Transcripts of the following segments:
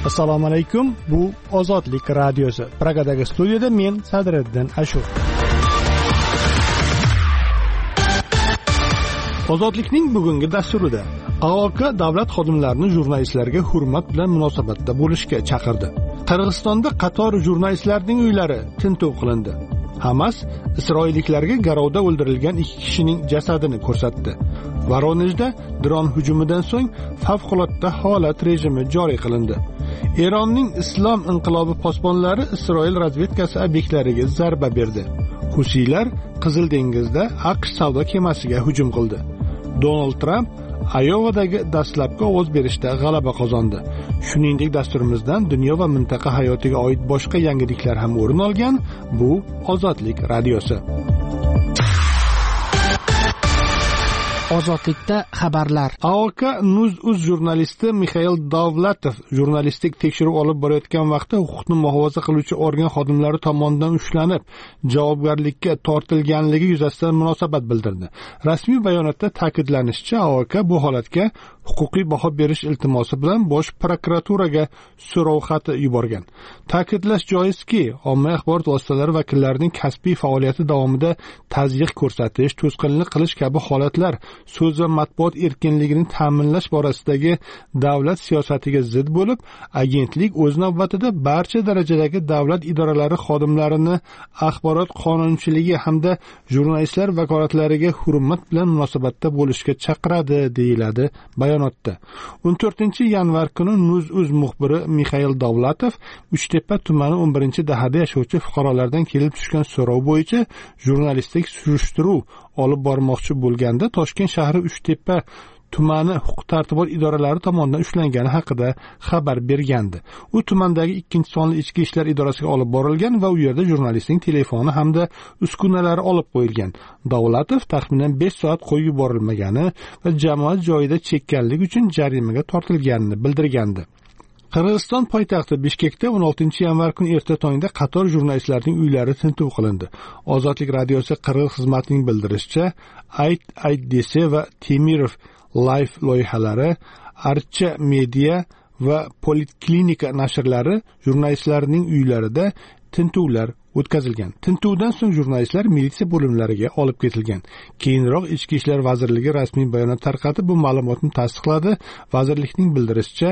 Assalomu alaykum. Bu Ozodlik radiosi. Pragadagi studiyada men Sadriddin Ashur. Ozodlikning bugungi dasturida AOK davlat xodimlarini jurnalistlarga hurmat bilan munosabatda bo'lishga chaqirdi. Qirg'izistonda qator jurnalistlarning uylari tintuv qilindi. Hamas isroilliklarga garovda o'ldirilgan 2 kishining jasadini ko'rsatdi. Voronejda dron hujumidan so'ng favqulodda holat rejimi joriy qilindi. Eronning Islom inqilobi posbonlari Isroil razvedkasi obyektlariga zarba berdi. Husiylar Qizil dengizda AQSh savdo kemasiga hujum qildi. Donald Trump Ayovadagi dastlabki ovoz berishda g'alaba qozondi. Shuningdek, dasturimizdan dunyo va mintaqa hayotiga oid boshqa yangiliklar ham o'rin olgan. Bu Ozodlik radiosi. Ozodlikda xabarlar. AOK NUZ jurnalisti Mikhail Davlatov jurnalistik tekshiruv olib borayotgan vaqtda huquqni muhofaza qiluvchi organ xodimlari tomonidan ushlanib, javobgarlikka tortilganligi yuzasidan munosabat bildirdi. Rasmiy bayonotda ta'kidlanishicha, AOK bu holatga huquqiy baho berish iltimosi bilan Bosh prokuraturaga so'rov xati yuborgan. Ta'kidlash joizki, ommaviy axborot vositalari vakillarining kasbiy faoliyati davomida tazyiq ko'rsatish, to'sqinlik qilish kabi holatlar so'z va matbuot erkinligini ta'minlash borasidagi davlat siyosatiga zid bo'lib, agentlik o'z navbatida barcha darajadagi davlat idoralari xodimlarini axborot qonunchiligi hamda jurnalistlar vakolatlariga hurmat bilan munosabatda bo'lishga chaqiradi, deyiladi bayonotda. 14-yanvar kuni NUZ muxbiri Mikhail Davlatov Uchtepa tumani 11-dahada yashovchi fuqarolardan kelib tushgan so'rov bo'yicha jurnalistik surishtiruv olib bormoqchi bo'lganda Toshkent shahri Uchtepa tumani huquq-tartibot idoralari tomonidan ushlangani haqida xabar bergandi. U tumandagi 2-sonli ichki ishlar idorasiga olib borilgan va u yerda jurnalistning telefoni hamda uskunalari olib qo'yilgan. Davlatov taxminan 5 soat qo'yib yuborilmagani va jamoat joyida chekkanlik uchun jarimaga tortilganini bildirgandi. Qirg'iziston poytaxti Bishkekda 16-yanvar kuni erta tongda qator jurnalistlarning uylari tintuv qilindi. Ozodlik radiosi qirg'iz xizmatining bildirishicha, AYT va Temirov Life loyihalari, Archa Media va Poliklinika nashrlari jurnalistlarning uylarida tintuvlar o'tkazilgan. Tintuvdan so'ng jurnalistlar militsiya bo'limlariga olib ketilgan. Keyinroq Ichki ishlar vazirligi rasmiy bayonot tarqatib bu ma'lumotni tasdiqladi. Vazirlikning bildirishicha,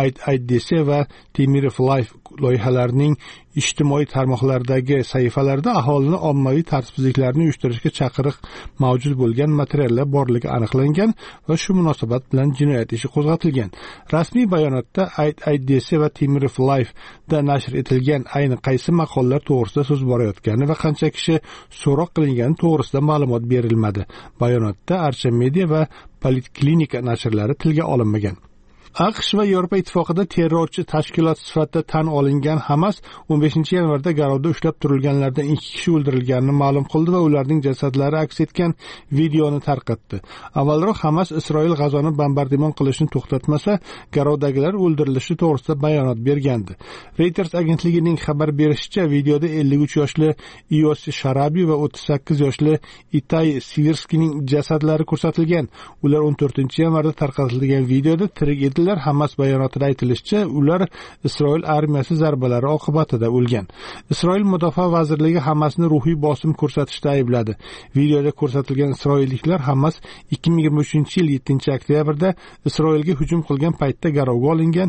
AYT va Temirov Life loyihalarining ijtimoiy tarmoqlardagi sahifalarida aholini ommaviy tartibsizliklarni uyushtirishga chaqiriq mavjud bo'lgan materiallar borligi aniqlangan va shu munosabat bilan jinoyat ishi qo'zg'atilgan. Rasmiy bayonotda AYT va Temirov Life da nashr etilgan ayni qaysi maqolalar to'g'risida so'z borayotgani va qancha kishi so'roq qilingani to'g'risida ma'lumot berilmadi. Bayonotda Archa Media va Poliklinika nashrlari tilga olinmagan. AQSh va Yevropa ittifoqida terrorchi tashkilot sifatida tan olingan Hamas 15-yanvarda garovda ushlab turilganlardan 2 kishi o'ldirilganini ma'lum qildi va ularning jasadlari aks etgan videoni tarqatdi. Avvalroq Hamas Isroil G'azoni bombardimon qilishni to'xtatmasa, garovdagilar o'ldirilishi to'g'risida bayonot bergandi. Reuters agentligining xabar berishicha, videoda 53 yoshli Iosi Sharabi va 38 yoshli Itay Sivirskining jasadlari ko'rsatilgan. Ular 14-yanvarda tarqatilgan videoda tirik edi. Hamas bayonotida aytilishicha, ular Isroil armiyasi zarbalari oqibatida o'lgan. Isroil mudofaa vazirligi Hamasni ruhiy bosim ko'rsatishda aybladi. Videoda ko'rsatilgan isroilliklar Hamas 2023-yil 7-oktyabrda Isroilga hujum qilgan paytda garovga olingan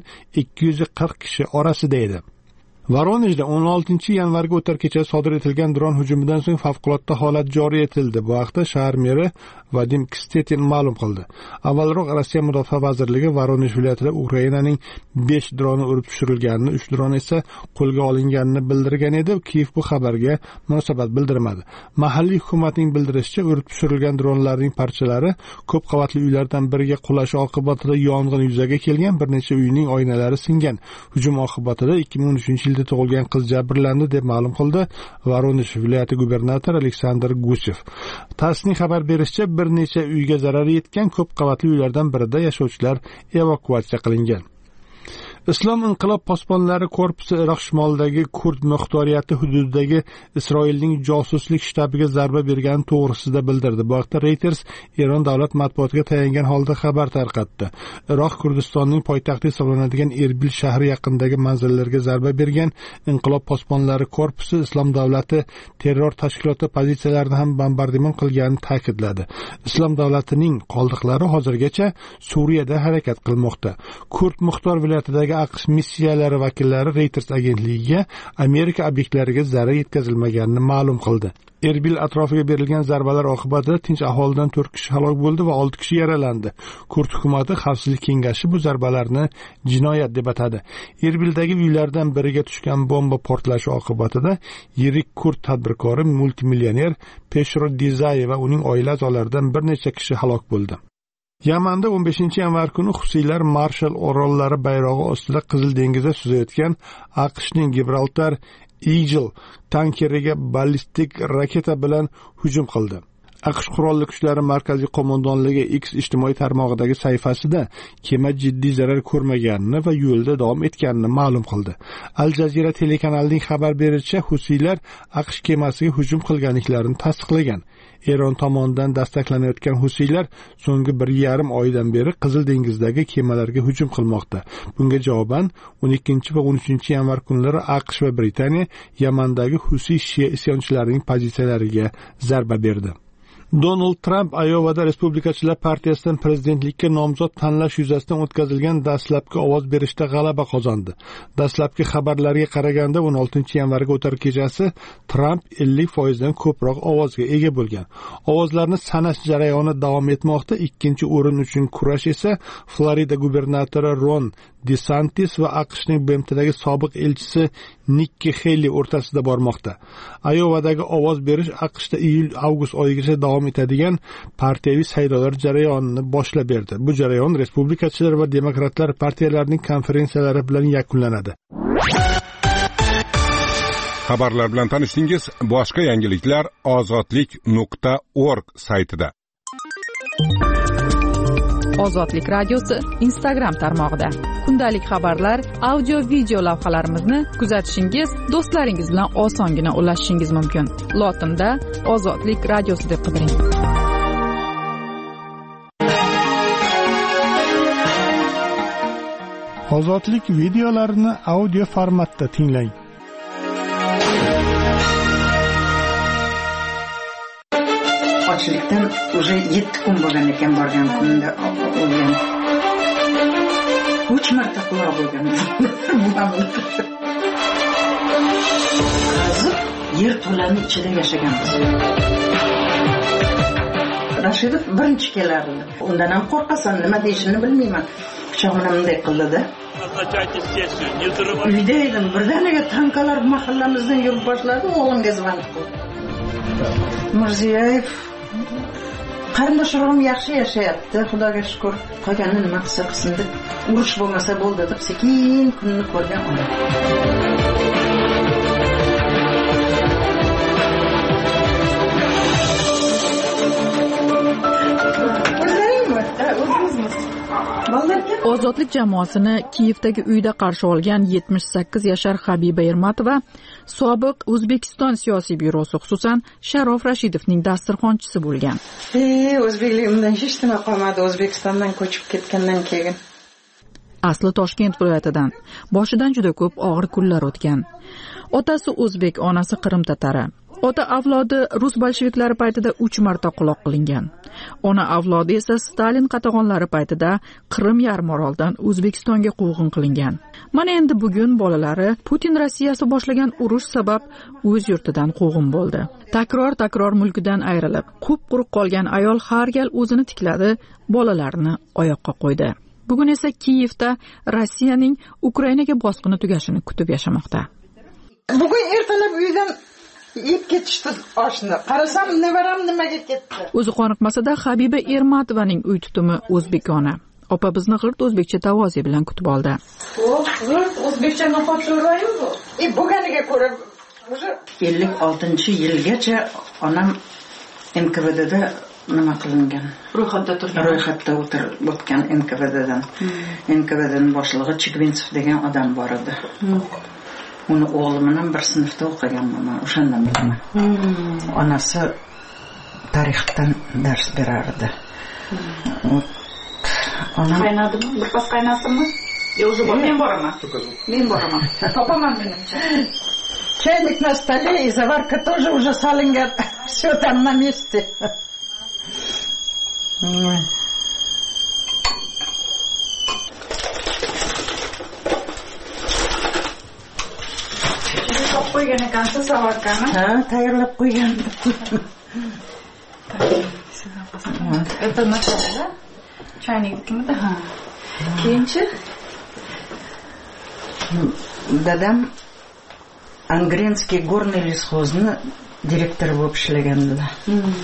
240 kishi orasida edi. Voronejda 16-yanvarga o'tar kecha sodir etilgan dron hujumidan so'ng favqulodda holat joriy etildi. Bu haqda shahar meri Vadim Kstetin ma'lum qildi. Avvalroq Rossiya mudofaa vazirligi Voronej viloyatida Ukrainaning 5 droni urib tushirilganini, 3 dron esa qo'lga olinganini bildirgan edi. Kiyev bu xabarga munosabat bildirmadi. Mahalliy hukumatning bildirishicha, urib tushirilgan dronlarning parchalari ko'p qavatli uylardan biriga qulashi oqibatida yong'in yuzaga kelgan, bir necha uyning oynalari singan. Hujum oqibatida 2013-yilda tug'ilgan qiz jabrlandi deb ma'lum qildi Voronej viloyati gubernatori Aleksandr Gusev. TASSning xabar berishicha, bir necha uyga zarar yetgan, ko'p qavatli uylardan birida yashovchilar evakuatsiya qilingan. Islom inqilob posbonlari korpusi Iroq shimolidagi kurd muxtoriyati hududidagi Isroilning josuslik shtabiga zarba bergani to'g'risida bildirdi. Bu haqda Reuters Eron davlat matbuotiga tayangan holda xabar tarqatdi. Iroq Kurdistonning poytaxti hisoblanadigan Erbil shahri yaqinidagi manzillarga zarba bergan inqilob posbonlari korpusi Islom davlati terror tashkiloti pozitsiyalarini ham bombardimon qilganini ta'kidladi. Islom davlatining qoldiqlari hozirgacha Suriyada harakat qilmoqda. Kurd muxtor viloyatidagi AQSh missiyalari vakillari Reuters agentligiga Amerika obyektlariga zarar yetkazilmaganini ma'lum qildi. Erbil atrofiga berilgan zarbalar oqibatida tinch aholidan 4 kishi halok bo'ldi va 6 kishi yaralandi. Kurd hukumati Xavfsizlik kengashi bu zarbalarni jinoyat deb atadi. Erbildagi uylardan biriga tushgan bomba portlashi oqibatida yirik kurd tadbirkori multimillioner Peshro Dizayev va uning oila a'zolaridan bir necha kishi halok bo'ldi. Yamanda 15-yanvar kuni Husiylar Marshall orollari bayrog'i ostida Qizil dengizda suzayotgan AQShning Gibraltar Eagle tankeriga ballistik raketa bilan hujum qildi. AQSh qurolli kuchlari markaziy qo'mondonligi X ijtimoiy tarmog'idagi sahifasida kema jiddiy zarar ko'rmaganini va yo'lda davom etganini ma'lum qildi. Al Jazeera telekanalining xabar berishicha, Husiylar AQSh kemasiga hujum qilganliklarini tasdiqlagan. Eron tomonidan dastaklanayotgan Husiylar so'nggi 1,5 oydan beri Qizil dengizdagi kemalarga hujum qilmoqda. Bunga javoban 12 va 13 yanvar kunlari AQSh va Britaniya Yamandagi Husiy shia isyoncilarining pozitsiyalariga zarba berdi. Donald Trump Ayovada Respublikachilar partiyasidan prezidentlikka nomzod tanlash yuzasidan o'tkazilgan dastlabki ovoz berishda g'alaba qozondi. Dastlabki xabarlarga qaraganda 16 yanvarga o'tar kechasi Trump 50% dan ko'proq ovozga ega bo'lgan. Ovozlarni sanash jarayoni davom etmoqda. Ikkinchi o'rin uchun kurash esa Florida gubernatori Ron DeSantis va AQShning BMTdagi sobiq elchisi Nikki Haley o'rtasida bormoqda. Ayovadagi ovoz berish AQShda iyul-avgust oyigacha davom etadigan partiyaviy saylovlar jarayonini boshlab berdi. Bu jarayon respublikachilar va demokratlar partiyalarining konferensiyalari bilan yakunlanadi. Xabarlar bilan tanishdingiz. Boshqa yangiliklar ozodlik.org saytida. Ozodlik radiosi Instagram tarmog'ida. Kundalik xabarlar, audio, video lavhalarimizni kuzatishingiz, do'stlaringiz bilan osongina ulashishingiz mumkin. Lotinda Ozodlik radiosi deb qidiring. Ozodlik videolarini audio formatda tinglang. Ochlikdan уже 7 kun bo'lgan ekan, borgan kunda o'lgan. 3 marta quloq bo'lgan. Hozir yer to'lani ichida yashaganmiz. Rashidov birinchi kelardi. Undan ham qo'rqasan, nima deyishini bilmayman. Pichog'ini bunday qildi-da. Uyda edim, birdaniga tankalar mahallamizdan yurib boshladi, o'g'limga zvonib qildi. Mirziyoyev qarindoshim yaxshi yashayapti, Xudoga shukr. Qolganini nima qilsa qilsin deb, urush bo'lmasa bo'ldi deb sekin kunni ko'rgan odam. Ozodlik jamoasini Kiyevdagi uyda qarshi olgan 78 yashar Habiba Ermatova sobiq O'zbekiston siyosiy byurosi, xususan Sharof Rashidovning dasturxonchisi bo'lgan. O'zbekligimdan hech nima qolmadi O'zbekistondan ko'chib ketgandan keyin. Asli Toshkent viloyatidan. Boshidan juda ko'p og'ir kunlar o'tgan. Otasi o'zbek, onasi Qrim tatari. Ota avlodi rus bolsheviklari paytida 3 marta quloq qilingan. Ona avlodi esa Stalin qatag'onlari paytida Qrim yarimoroldan O'zbekistonga quvg'in qilingan. Mana endi bugun bolalari Putin Rossiyasi boshlagan urush sabab o'z yurtidan quvg'in bo'ldi. Takror mulkidan ayrilib, qup-quruq qolgan ayol har gal o'zini tikladi, bolalarini oyoqqa qo'ydi. Bugun esa Kiyevda Rossiyaning Ukrainaga bosqini tugashini kutib yashamoqda. Bugun ertalab uydan yeb ketishdi oshni. Qarasam, nevaram nimaga ketdi. O'zi qoniqmasada Habiba Ermatovaning uy tutumi o'zbekona. Opa bizni g'irt o'zbekcha tavozi bilan kutib oldi. G'irt o'zbekcha noxotirlayu bu. Bo'lganiga ko'ra, o'sha 56-yilgacha onam MKVDda nima qilingan, ro'yxatda o'tgan NKVDdan. NKVDning boshlig'i Chigvintsov degan odam bor edi. Uni o'g'lim bilan bir sinfda o'qiganman, o'shandan bilaman. Onasi tarixdan dars berardi. Qaynadimi? Bir pas qaynasimi? Уже men boraman. Topaman menimcha. Чайник на столе, и заварка тоже уже салинган. Все там на месте. Qo'ygan ekansiz savarkani? Ha, tayyorlab qo'ygandim. Это начало, чайникimda. Ha. Keyinchi dadam Angrenskiy горный лесхозны директоры bo'lib ishlagandilar.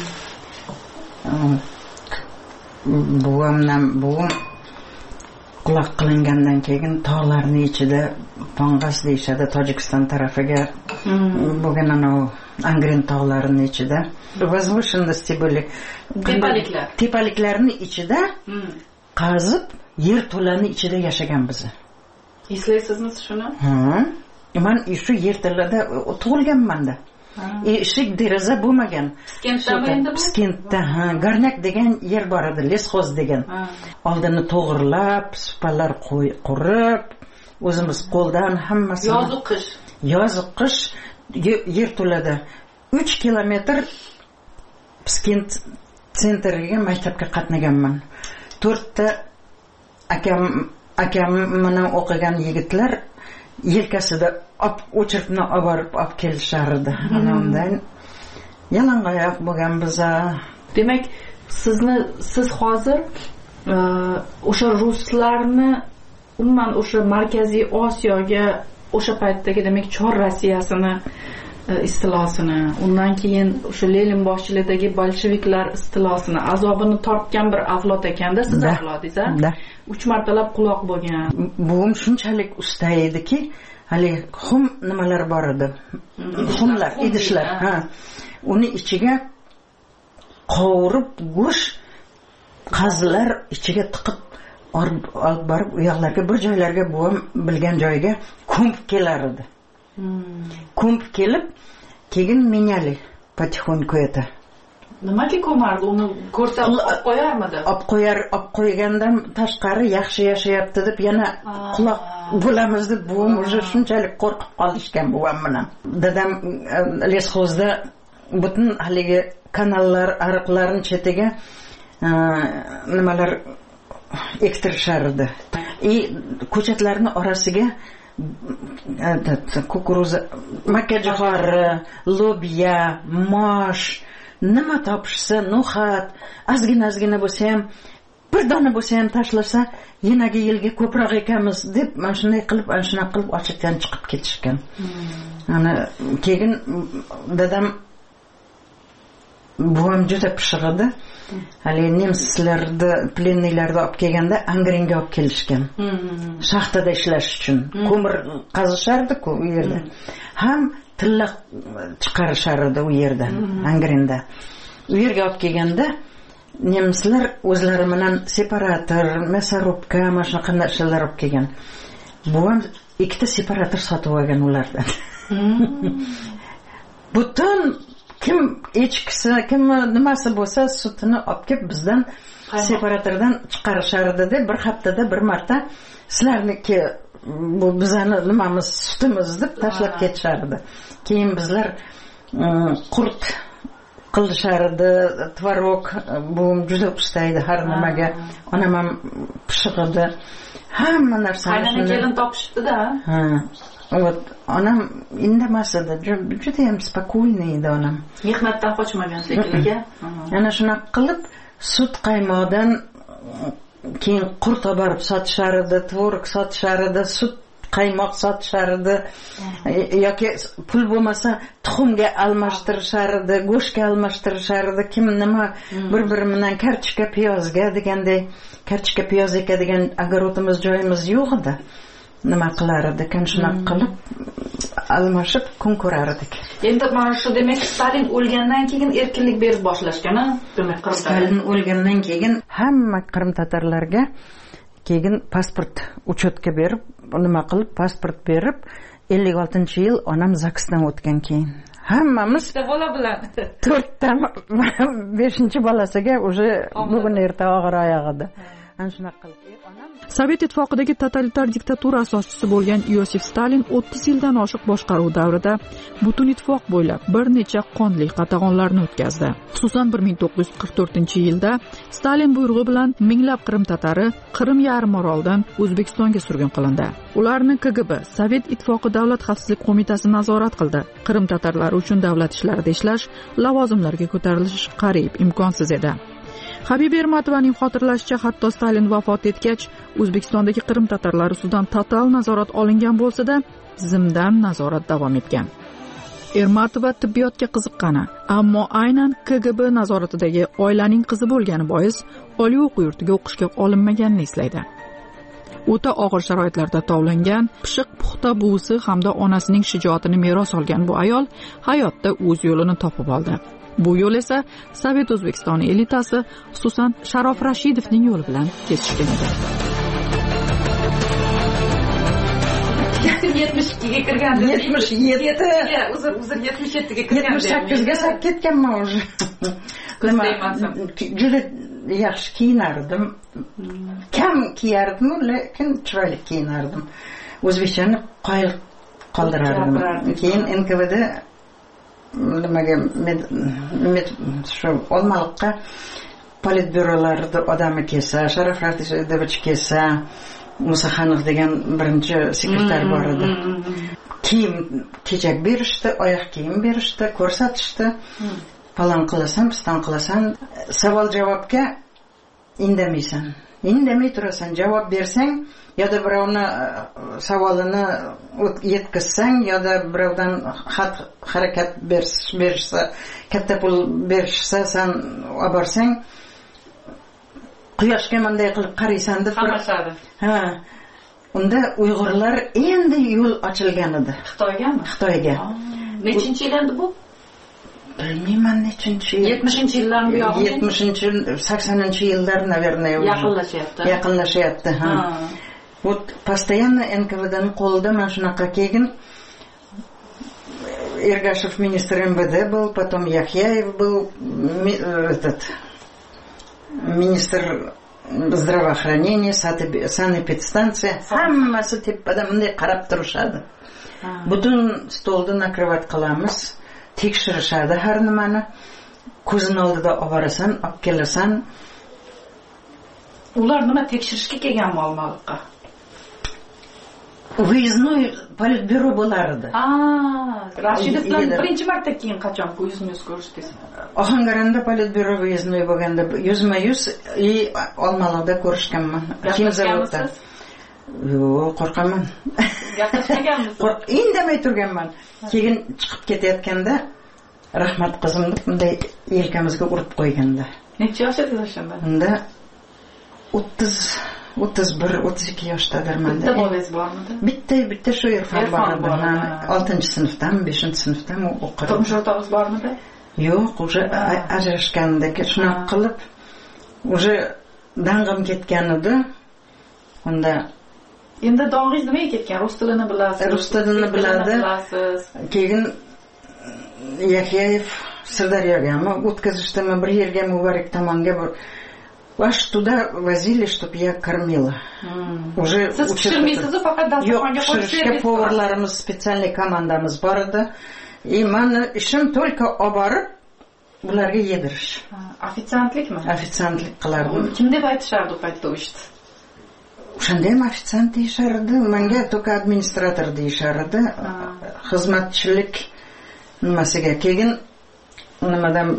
Buvim quloq qilingandan keyin tog'larning ichida Pangas deyishadi, Tojikiston tarafiga bo'lgan Angren tog'larining ichida возвышенности были. Tepaliklarning ichida qazib yer to'lani ichida yashagan biz. Eslaysizmi shuni? Men shu yer to'lada tug'ilganman-da. Eshik deraza bo'lmagan. Piskentda, Garnak degan yer bor edi, lesxoz degan. Oldini to'g'irlab, supalar qurib, o'zimiz qo'ldan hammasini. Yoz-u qish yer to'lada 3 kilometr Piskent sentriga maktabga qatnaganman. 4 ta akam bilan o'qigan yigitlar yelkasida o'chirtni olib kelishardi. Anamdan yalangoyoq bo'lgan biz. Demak, siz hozir o'sha ruslarni umuman o'sha Markaziy Osiyoga o'sha paytdagi demak Chor Rossiyasini istilosini, undan keyin o'sha Lenin boshchiligidagi bolsheviklar istilosini, azobini tortgan bir avlod ekanda, siz avlodingiz, a? 3 martalab quloq bo'lgan. Buvim shunchalik usta ediki, hali xum nimalar bor edi. Xumlar, idishlar, uni ichiga qovurib go'sht qazilar ichiga tiqib olib borib u yoqlarga bir joylarga buvim bilgan joyga ko'mib kelar edi. Ko'mib kelib, keyin menyali потихоньку это. Nimaga ko'mardi? Uni ko'rsa olib qo'yarmidi? Olib qo'ygandan tashqari yaxshi yashayapti deb yana quloq bo'lamiz deb buvim уже shunchalik qo'rqib qolishgan buvim bilan. Dadam lesxozda butun haligi kanallar, ariqlarning chetiga nimalar ektirishardi. Ko'chatlarning orasiga kukuruza, makkajo'xori, lobya, mosh, nima topishsa, no'xat, ozgina bo'lsa ham, bir dona bo'lsa ham tashlasa, yanagi yilga ko'proq ekamiz deb, mana shunday qilib, ochlikdan chiqib ketishgan. Ana keyin dadam buvam juda pishiq edi. Hali nemslarni, plennilarni olib kelganda Angrenga olib kelishgan. Shaxtada ishlash uchun. Ko'mir qazishardi-ku u yerda. Ham tilla chiqarishardi u yerdan, Angrenda. U yerga olib kelganda nemslar o'zlari bilan separator, мясорубка, mana shunaqa narsalar olib kelgan. Buvam 2 ta separator sotib olgan ulardan. Butun kim echkisi, kim nimasi bo'lsa sutini olib kelib bizdan separatordan chiqarishardi deb bir haftada bir marta sizlarniki bu bizani nimamiz sutimiz deb tashlab ketishardi. Keyin bizlar qurt qilishardi, tvorog, bu juda usta edi har nimaga. Onam ham pishiq edi. Hamma narsani qaynona kelin topishibdi-da. Вот, onam indamas edi, juda ham spokойный edi onam. Mehnatdan qochmagan shekilliga. Ana shunaqa qilib sut qaymoqdan keyin qurt olib borib sotishardi, tvorog sotishardi, sut qaymoq sotishardi, yoki pul bo'lmasa tuxumga almashtirishardi, go'shtga almashtirishardi, kim nima bir-biri bilan kartoshka piyozga deganday, kartoshka piyoz ekadigan огородimiz joyimiz yo'q edi. Nima qilar edi, kan shunaqa qilib almashib kun ko'rardik. Endi mana shu demak Stalin o'lgandan keyin erkinlik berib boshlashgan-a? Demak Stalin o'lgandan keyin hamma Qrim tatarlarga keyin pasport uchetga berib, nima qilib pasport berib 56-yil onam zaksdan o'tgan keyin hammamiz bola bilan 4dan 5-bolasiga уже bugun erta og'ir oyog'ida. Ana shunaqa qilib Sovet ittifoqidagi totalitar diktatura asoschisi bo'lgan Iosif Stalin 30 yildan oshiq boshqaruv davrida butun ittifoq bo'ylab bir necha qonli qatag'onlarni o'tkazdi. Xususan 1944-yilda Stalin buyrug'i bilan minglab Qrim tatari Qrim yarimorolidan O'zbekistonga surgun qilindi. Ularni KGB, Sovet ittifoqi davlat xavfsizlik qo'mitasi nazorat qildi. Qrim tatarlari uchun davlat ishlarida ishlash, lavozimlarga ko'tarilish qariyb imkonsiz edi. Habib Ermatovaning xotirlashicha, hatto Stalin vafot etgach, O'zbekistondagi Qrim tatarlari ustidan total nazorat olingan bo'lsa-da, zimdan nazorat davom etgan. Ermatova tibbiyotga qiziqqani, ammo aynan KGB nazoratidagi oilaning qizi bo'lgani bois oliy o'quv yurtiga o'qishga olinmaganini eslaydi. O'ta og'ir sharoitlarda tovlangan, pishiq puxta buvisi hamda onasining shijoatini meros olgan bu ayol hayotda o'z yo'lini topib oldi. Bu yo'l esa Sovet O'zbekistoni elitasi, xususan Sharof Rashidovning yo'li bilan kesishgan edi. 72ga kirganda 77ga uzr 77ga kirganda 78ga ketganman уже. Juda yaxshi kiyinardim. Kam kiyardim, lekin chiroyli kiyinardim. O'zbekchani qoyil qoldirardim. Keyin NKVD nimaga shu Olmaliqqa politbyurolarda odami kelsa, Sharof Rashidovich kelsa, Musaxanov degan birinchi sekretar bor edi. Kiyim kechak berishdi, oyoq kiyim berishdi, ko'rsatishdi. Falon qilasan, piston qilasan, savol-javobga indamaysan. Indamay turasan, javob bersang, yoda birovni savolini yetkazsang, yoda birovdan xat harakat berishsa, katta pul berishsa, sen oborsang, quyoshga bunday qilib qaraysan deb qamashadi. Ha. Unda Uyg'urlar endi yo'l ochilgan edi. Xitoygami? Xitoyga. Nechinchi yil endi bu? Bilmayman nechinchi yil. 70-yillarning bu yog'i. 80-yillar, наверное, yaqinlashyapti. Ha. Вот постоянно NKVDning qo'lida mana shunaqa keyin Ergashev министр МВД был, потом Яхьяев был, этот министр здравоохранения, санэпидстанция, hammasi tepada bunday qarab turishadi. Butun stolni nakrivat qilamiz, tekshirishadi har nimani. Ko'zing oldida olib borasan, olib kelasan. Ular nima tekshirishga kelganmi Olmaliqqa? Выездной политбюро bo'lardi. Rashidov bilan birinchi marta keyin qachon yuz-yuz ko'rishdingiz? Ohangaronda politbyuro выездной bo'lganda yuzma-yuz Olmaliqda ko'rishganman. Kimzavodda. Yo'q, qo'rqaman. Gaplashmaganmisiz? Indamay turganman. Keyin chiqib ketayotganda rahmat qizim deb bunday yelkamizga urib qo'yganda. Necha yosh edingiz o'shanda? Unda 31-32 yoshdadirman. Bitta bolangiz bormidi? Bitta shu Irfon bor edi. 6-sinfdan, 5-sinfdan o'qirdim. Turmush o'rtog'ingiz bormidi? Yo'q, уже ajrashgandagi shunaqa qilib, уже dang'im ketgan edi. Unda endi dong'ingiz nimaga ketgan? Rus tilini bilasiz? Rus tilini biladi. Keyin Яхьяев Сырдарьёгami o'tkazishdimi, bir yerga Mubarak tomonga аж туда возили, чтоб я кормила. Уже siz pishirmaysiz, faqat dasturxonga qo'yishga поварларimiz, специальный командamiz bor edi. И meni ishim только olib borib ularga yedirish. Ofitsiantlikmi? Ofitsiantlik qilardim. Kim deb aytishardi u paytda ishni? O'shanda ham ofitsiant deyishardi, menga только administrator deyishardi. Xizmatchilik nimasiga keyin nimadan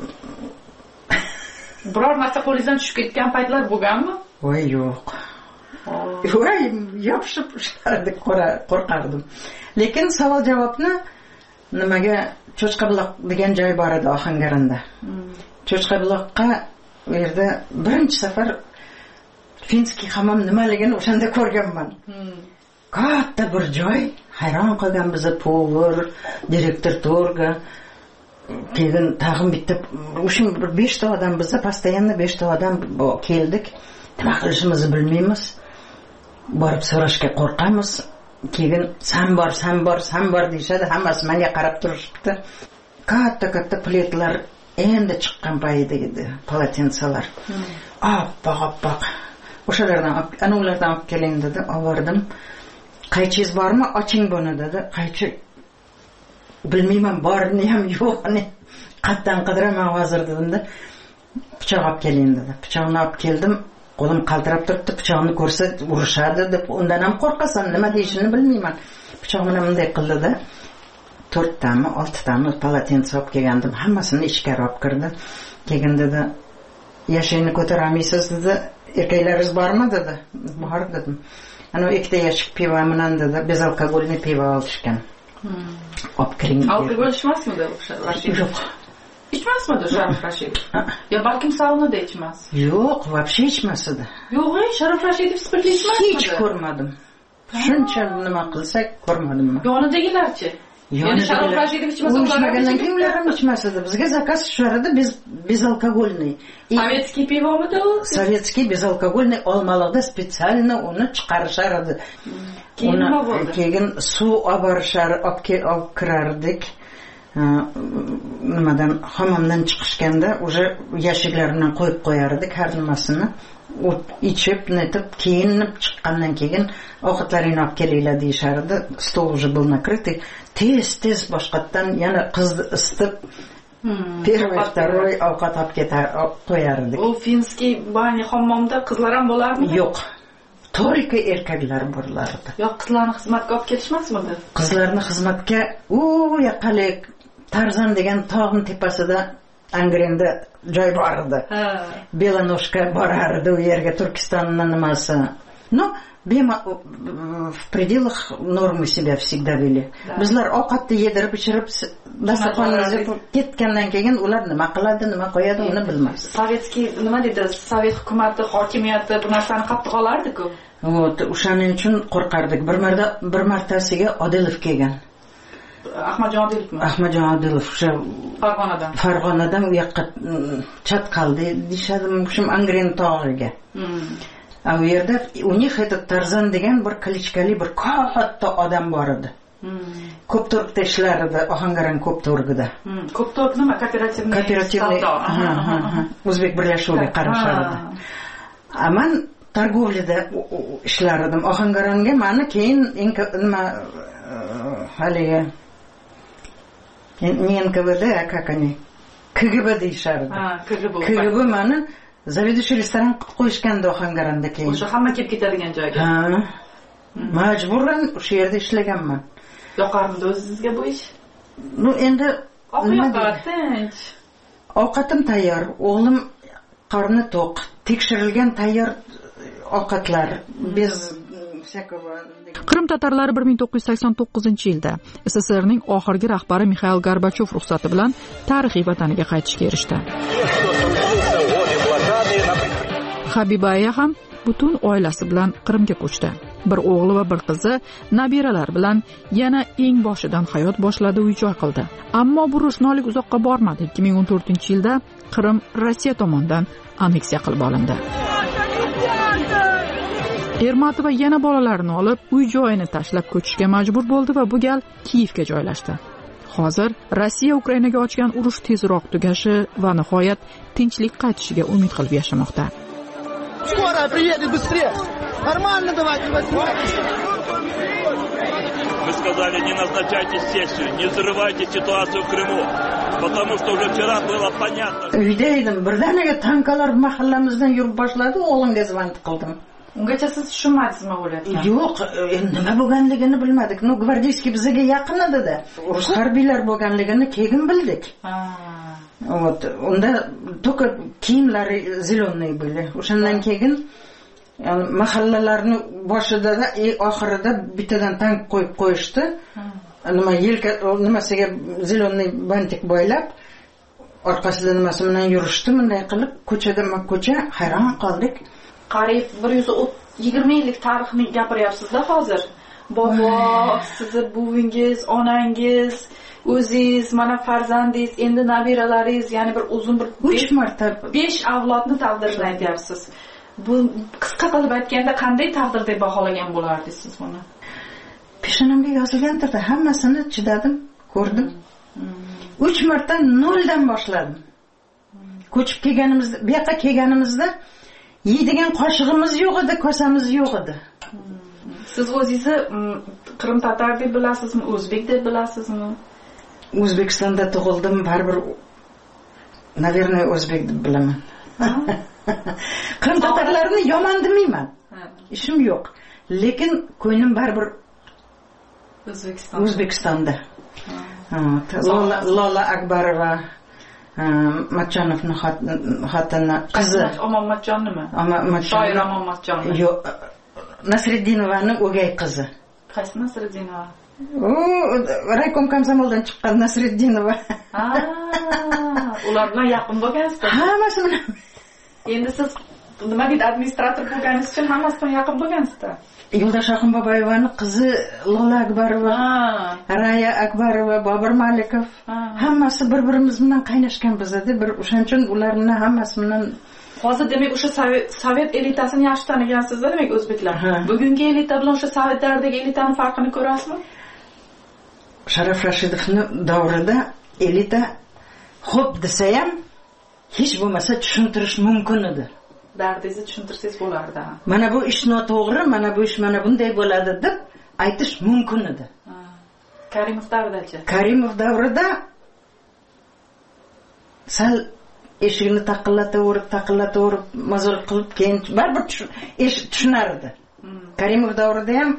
biror narsa qo'lingizdan tushib ketgan paytlar bo'lganmi? Voy yo'q. Voy yopishib ushlardi, qo'rqardim. Lekin savol-javobni nimaga Cho'chqabuloq degan joy bor edi Ohangaronda. Cho'chqabuloqqa u yerda birinchi safar finskiy hammom nimaligini o'shanda ko'rganman. katta bir joy, hayron qolgan bizni povur, direktor to'rga. Keyin tag'in bitta o'sha bir 5 ta odam bizda постоянно 5 ta odam keldik. Nima qilishimizni bilmaymiz. Borib so'rashga qo'rqamiz. Keyin sen bor deyishadi, hammasi menga qarab turishibdi. Katta pletlar endi chiqqan payida edi, palatensalar. Oppoq. O'shalardan ulardan olib keling dedi, oldim. Qaychingiz bormi? Oching buni dedi. Qaychi bilmayman, bormi ham yo'qmi. Qatdan qidiraman hozir dedim-da. Pichoq olib keling dedi. Pichoqni olib keldim. Qo'lim qaltirab turibdi, pichoqni ko'rsa urishadi deb, undan ham qo'rqasan, nima deyishini bilmayman. Pichoq bilan bunday qildi-da. 4 tami, 6 tami palatensa olib kelgandim. Hammasini ichkari olib kirdi. Keyin dedi, "Yashayni ko'tarolmaysiz" dedi. "Erkaklaringiz bormi?" dedi. "Bor" dedim. Ana 2 ta yashik pivo bilan dedi, bezalkogolniy pivo olishgan. Olib kiring. Alkogol ichmasmidi o'sha? Yo'q. İçmezmidi Sharof Rashidov? Ya balkim salonida içmez. Yo'q, вообще ichmasdi. Yo'q, Sharof Rashidov spirtli ichmasdi. Hech ko'rmadim. Shuncha nima qilsak ko'rmadim. Yonidagilarchi? Yani Sharof Rashidov ichmagandan keyin ular ham ichmasdi. Bizga zakaz tushardi, bezalkogolniy. Sovetskiy pivomidi u? Sovetskiy bezalkogolniy olmaliqda spesialni uni chiqarishardi. Keyin suv olib borishar, olib kirardik. Nimadan hammomdan chiqishganda o'sha yashiklarini qo'yib qo'yardik har nimasini. Ichib, netib, kiyinib chiqqandan keyin ovqatlaringni olib kelinglar deyishardi. Stol уже был накрытый. Tez boshqatdan yana qizni isitib, первый, второй ovqat olib qo'yardik. U finskiy bani hammomda qizlar ham bo'larmi? Yo'q. Только erkaklar bo'lardi. Yo'q, qizlarni xizmatga olib ketishmasmidi? Qizlarni xizmatga yoqalik Tarzan degan tog'ning tepasida Angrenda joy bor edi. Belanoshka borardi u yerga, Turkistonning nimasi. No, в пределах нормы себя всегда вели. Bizlar ovqatni yedirib, ichirib, dasturxonga ketgandan keyin ular nima qiladi, nima qo'yadi, uni bilmaymiz. Sovetskiy nima dedi? Sovet hukumati, hokimiyati bu narsani qattiq olardi-ku. O'shaning uchun qo'rqardik. Bir martasiga Odilov kelgan. Ahmadjon Odilovmi? Ahmadjon Odilov o'sha Farg'onadan u yoqqa chatqaldi deyshadi, shum Angren tog'iga. U yerda u них этот Tarzan degan bir klichkali bir katta odam bor edi. Ko'pturkda ishlar edi, Ohangaron Ko'pturgida. Ko'pturk nima? Kooperativniy O'zbek birlashuviga qarashar edi. Aman торговляda ishlar edim. Ohangaronga meni keyin nima haligi NKVD, как они? KGB deyishardi. KGB meni заведующий restoran qo'yishganda Ohangaronda keyin. O'sha hamma kelib ketadigan joyga. Majburan o'sha yerda ishlaganman. Yoqarmidi o'zingizga bu ish? Endi tinch. Ovqatim tayyor, o'g'lim qorni to'q, tekshirilgan tayyor ovqatlar, bez Qrim tatarlari 1989-yilda SSRning oxirgi rahbari Mikhail Gorbachov ruxsati bilan tarixiy vataniga qaytishga erishdi. Habibaya ham butun oilasi bilan Qrimga ko'chdi. Bir o'g'li va bir qizi nabiralar bilan yana eng boshidan hayot boshladi, uy-joy qildi. Ammo bu ro'shnolik uzoqqa bormadi. 2014-yilda Qrim Rossiya tomonidan anneksiya qilib olindi. Ermatova yana bolalarini olib, uy-joyini tashlab ko'chishga majbur bo'ldi va bu gal Kiyevga joylashdi. Hozir Rossiya Ukrainaga ochgan urush tezroq tugashi va nihoyat tinchlik qaytishiga umid qilib yashamoqda. Скоро приедет быстрее. Нормально давайте возьмем. Мы сказали, не назначайте сессию, не взрывайте ситуацию в Крыму, потому что уже вчера было понятно. Uyda edim, birdaniga tankalar mahallamizdan yurib boshladi, o'g'limga zvont qildim. Ungacha siz tushunmadingizmi o'ylayapman? Yo'q, nima bo'lganligini bilmadik. Gvardiyskiy bizga yaqin edi-da. Rus harbiylar bo'lganligini keyin bildik. Unda только kiyimlari zелёный были. O'shandan keyin mahallalarni boshida da oxirida bittadan tank qo'yib qo'yishdi. Nimasiga zелёный bantik bo'ylab, orqasida nimasi bilan yurishdi, bunday qilib ko'cha hayron qoldik. Qariyb 120 yillik tarixni gapiryapsiz-da hozir. bobo, sizni buvingiz, onangiz, o'zingiz, mana farzandingiz, endi nabiralaringiz, ya'ni bir uzun bir 3 marta 5 avlodni taqdirini aytyapsiz. Bu qisqa qilib aytganda qanday taqdir deb baholagan bo'lardingiz siz buni? Peshonamga yozilgandir, hammasini chidadim, ko'rdim. 3 marta noldan boshladim. Ko'chib kelganimizda, bu yoqqa kelganimizda yeydigan qoshig'imiz yo'q edi, kosamiz yo'q edi. Siz o'zingizni Qrim tatar deb bilasizmi, o'zbek deb bilasizmi? O'zbekistonda tug'ildim, baribir naверное o'zbek deb bilaman. Qrim tatarlarini yomon demayman. Ishim yo'q. Lekin ko'nglim baribir O'zbekistonda. Lola Akbarova, Matchonovning xotini, qizi. Omonmatjon nima? Shoir Omonmatjon. Yo'q, Nasriddinovaning o'gay qizi. Qaysi Nasriddinova? Raykom komsomoldan chiqqan Nasriddinova. Ular bilan yaqin bo'lgansiz? Hammasi bilan. Endi siz nima deydi, administrator bo'lganingiz uchun hammasi bilan yaqin bo'lgansiz? Yo'ldosh Ahunboboyevaning qizi Lola Akbarova, Raya Akbarova, Bobur Malikov, hammasi bir-birimiz bilan qaynashgan bizda. Bir o'shaning uchun ularni hammasi bilan hozir demak o'sha sovet elitasini yaxshi tanigansiz-da, demak o'zbeklar. Bugungi elita bilan o'sha sovetlardagi elitaning farqini ko'rasizmi? Sharof Rashidovning davrida elita xo'p desa ham hech bo'lmasa tushuntirish mumkin edi. Dardingizni tushuntirsangiz bo'lardi. Mana bu ish noto'g'ri, mana bu ish mana bunday bo'ladi deb aytish mumkin edi. Karimov davridachi? Karimov davrida sal eshigini taqillatib, mazol qilib keyin baribir tushunardi. Karimov davrida ham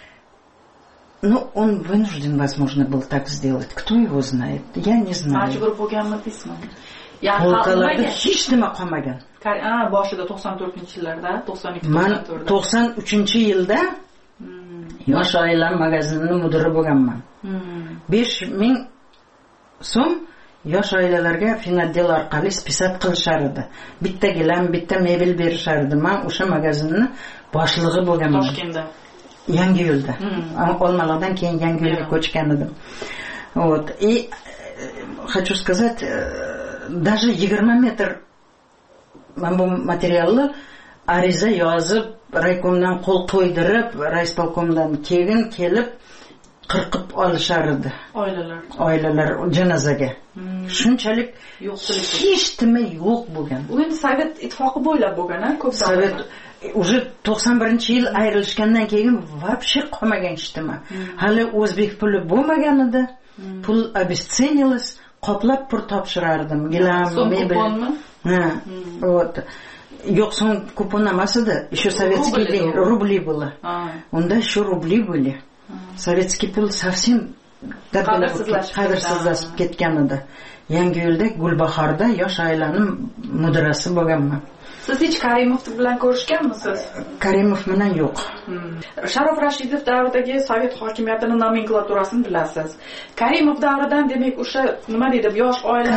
он вынужден, возможно, был так сделать. Кто его знает? Я не знаю. Majbur bo'lganmi deysizmi? Polkalarda hech nima qolmagan. Boshida 94-yillarda, 92-94. Men 93-yilda Yosh oila magazinining mudiri bo'lganman. 5000 so'm yosh oilalarga Finodel orqali spisat qilishar edi. Bitta gilam, bitta mebel berishar edi. Men o'sha magazinni boshlig'i bo'lganman. Toshkentda. Yangiyo'lda. Olmaliqdan keyin Yangiyo'lga ko'chgan edim. Вот. И хочу сказать, даже 20 metr men bu materialni ariza yozib, raykomdan qo'l qo'ydirib, raispolkomdan keyin kelib qirqib olishar edi. Oilalar janozaga. Shunchalik hech nima yo'q bo'lgan. U endi Sovet ittifoqi bo'ylab bo'lgan-a, ko'p Sovet уже 91-yil ayrilishgandan keyin вообще qolmagan hech nima. Hali o'zbek puli bo'lmagan edi. Pul обесценилось, qoplab pul topshirardim. Gilam, mebel. Вот. Yo'q, so'ng kupon emas edi. Еще советские деньги, рубли было. Unda еще рубли были. Sovetskiy pul совсем qadrsizlashib ketgan edi. Yangiyo'lda Gulbahorda yosh oilaning mudirasi bo'lganman. Siz hech Karimov bilan ko'rishganmisiz? Karimov bilan yo'q. Sharof Rashidov davridagi sovet hokimiyatining nomenklaturasini bilasiz. Karimov davridan demak o'sha nima deydi, yosh oila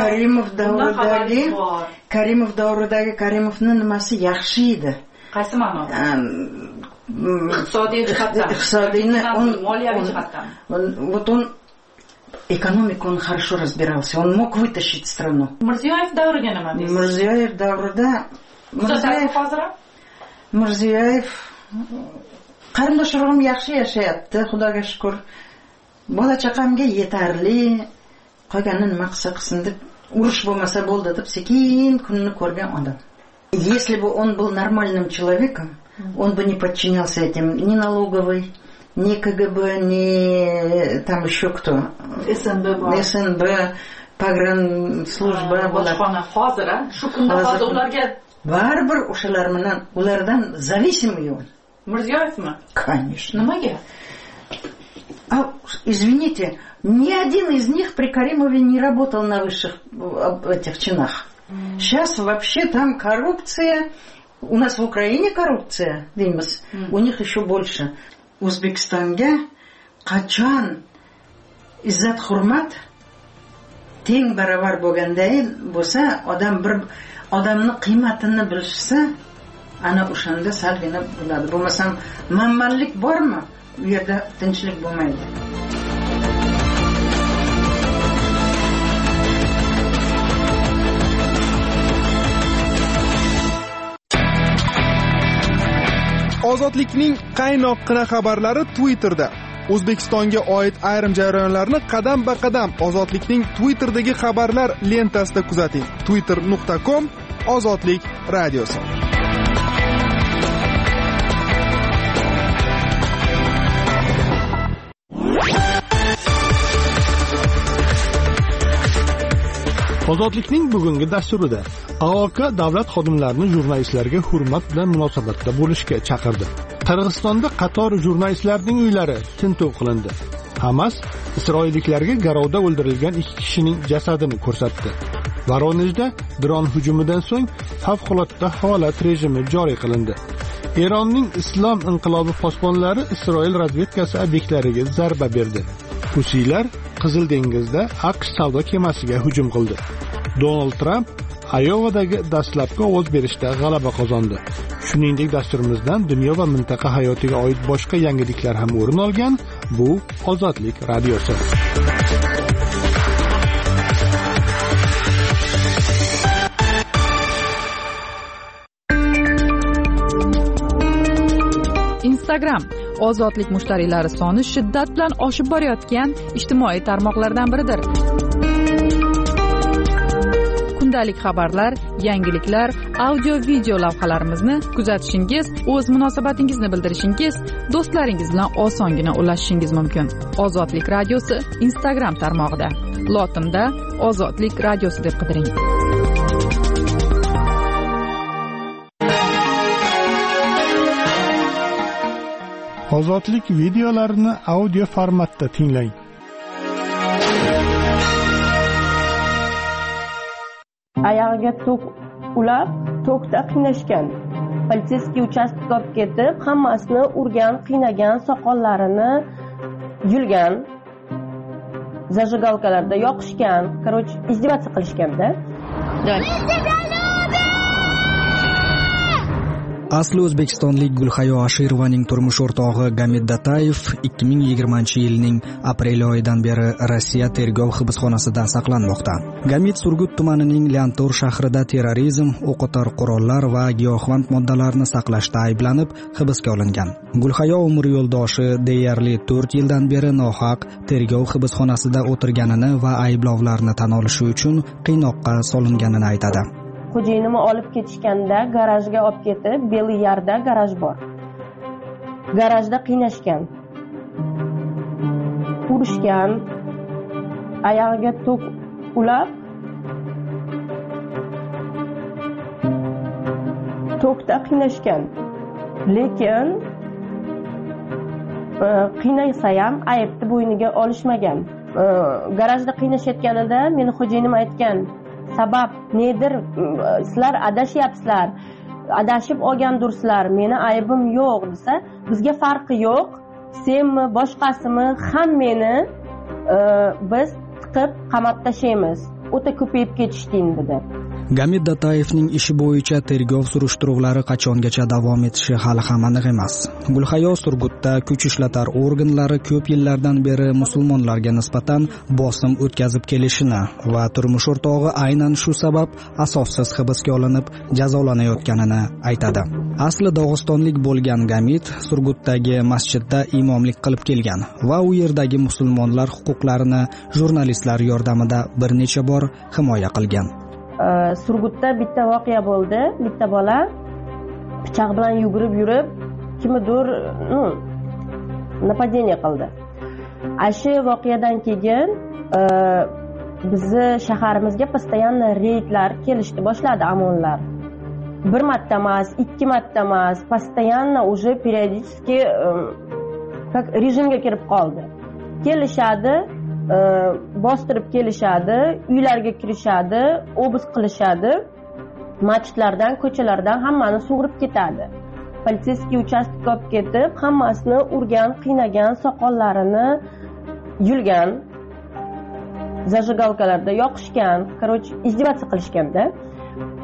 Karimov davridagi Karimovning nimasi yaxshi edi. Qaysi ma'noda? Iqtisodiy jihatdan. Iqtisodiyni moliyaviy jihatdan. Вот он экономику он хорошо разбирался. Он мог вытащить страну. Mirziyoyev davriga nima deysiz? Mirziyoyev davrida Mirziyoyev qarindoshlarimiz yaxshi yashayapti, Xudoga shukr. Bola chaqamga yetarli, qolganini nima qilsa qilsin deb, urush bo'lmasa bo'ldi deb sekin kunni ko'rgan odam. Если бы он был нормальным человеком, он бы не подчинялся этим ни налоговой, ни КГБ, ни там еще кто. СНБ, погранслужба была. Hozir, shu kunda hozir ularga baribir o'shalar bilan ulardan зависимый он. Mirziyoyevmi? Конечно. Nimaga? Извините, ни один из них при Каримове не работал на высших этих чинах. Сейчас вообще там коррупция. У нас в Украине коррупция, Димас. У них еще больше. O'zbekistonga qachon izzat hurmat teng barobar bo'lganday bo'lsa, odam bir odamning qiymatini bilsa, ana o'shanda salgina bo'ladi. Bo'lmasam manmanlik bormi? U yerda tinchlik bo'lmaydi. Ozodlikning qaynoqqina xabarlari Twitterda. O'zbekistonga oid ayrim jarayonlarni qadam-ba-qadam Ozodlikning Twitterdagi xabarlar lentasida kuzating. twitter.com Ozodlik radiosi. Ozodlikning bugungi dasturida AOK davlat xodimlarini jurnalistlarga hurmat bilan munosabatda bo'lishga chaqirdi. Qirg'izistonda qator jurnalistlarning uylari tintuv qilindi. Hamas isroilliklarga garovda o'ldirilgan 2 kishining jasadini ko'rsatdi. Voronejda dron hujumidan so'ng favqulodda holat rejimi joriy qilindi. Eronning Islom inqilobi posbonlari Isroil razvedkasi obyektlariga zarba berdi. Husiylar Qizil dengizda AQSh savdo kemasiga hujum qildi. Donald Trump Ayovadagi dastlabki ovoz berishda g'alaba qozondi. Shuningdek, dasturimizdan dunyo va mintaqa hayotiga oid boshqa yangiliklar ham o'rin olgan. Bu Ozodlik radiosi. Instagram ozodlik mushtariylari soni shiddat bilan oshib borayotgan ijtimoiy tarmoqlardan biridir. Kundalik xabarlar, yangiliklar, audio-video lavhalarimizni kuzatishingiz, o'z munosabatingizni bildirishingiz, do'stlaringiz bilan osongina ulashishingiz mumkin. Ozodlik radiosi Instagram tarmog'ida. Lotinda Ozodlik radiosi deb qidiring. Ozodlik videolarini audio formatda tinglang. Ayog'iga tok ulab, tokda qiynashgan. Politsiyaskiy uchastka olib ketib, hammasini urgan, qiynagan, soqollarini yulgan, zajigalkalarda yoqishgan, короче, izdevаться qilishganda. Asli o'zbekistonlik Gulhayo Ashirovaning turmush o'rtog'i Gamid Datayev 2020-yilning aprel oyidan beri Rossiya tergov hibsxonasida saqlanmoqda. Gamid Surgut tumanining Lyantor shahrida terrorizm, o'qotar qurollar va giyohvand moddalarni saqlashda ayblanib hibsga olingan. Gulhayo umr yo'ldoshi deyarli 4 yildan beri nohaq tergov hibsxonasida o'tirganini va ayblovlarni tan olishi uchun qiynoqqa solinganini aytadi. Xo'jayinimni olib ketishganda garajga olib ketib, Beliyarda garaj bor. Garajda qiynashgan. Urishgan. Oyog'iga tok ulab, tokda qiynashgan. Lekin qiynaysa ham aybni bo'yniga olishmagan. Garajda qiynashayotganida meni xo'jayinim aytgan, sabab nedir, sizlar adashyapsizlar, adashib olgandirsizlar, meni aybim yo'q desa, bizga farqi yo'q, senmi boshqasimi hammani biz tiqib qamab tashlaymiz, o'ta ko'payib ketishding dedi. Gamid Datayevning ishi bo'yicha tergov surishtiruvlari qachongacha davom etishi hali ham aniq emas. Gulhayo Surgutda kuch ishlatar organlari ko'p yillardan beri musulmonlarga nisbatan bosim o'tkazib kelishini va turmush o'rtog'i aynan shu sabab asossiz hibsga olinib jazolanayotganini aytadi. Asli Dog'istonlik bo'lgan Gamid Surgutdagi masjidda imomlik qilib kelgan va u yerdagi musulmonlar huquqlarini jurnalistlar yordamida bir necha bor himoya qilgan. Surgutda bitta voqea bo'ldi. Bitta bola pichoq bilan yugurib yurib, kimnidir napadeniya qildi. Shu voqeadan keyin bizni shaharimizga постоянно reydlar kelishdi, boshladi amonlar. Bir marta emas, 2 marta emas, постоянно уже периодически как rejimga kirib qoldi. Kelishadi, bostirib kelishadi, uylarga kirishadi, obis qilishadi, masjidlardan, ko'chalardan hammani sug'urib ketadi. Politsiyaskiy uchastka olib ketib, hammasini urgan, qiynagan, soqollarini yulgan, zajigalkalarda yoqishgan, короче, izdevаться qilishganda.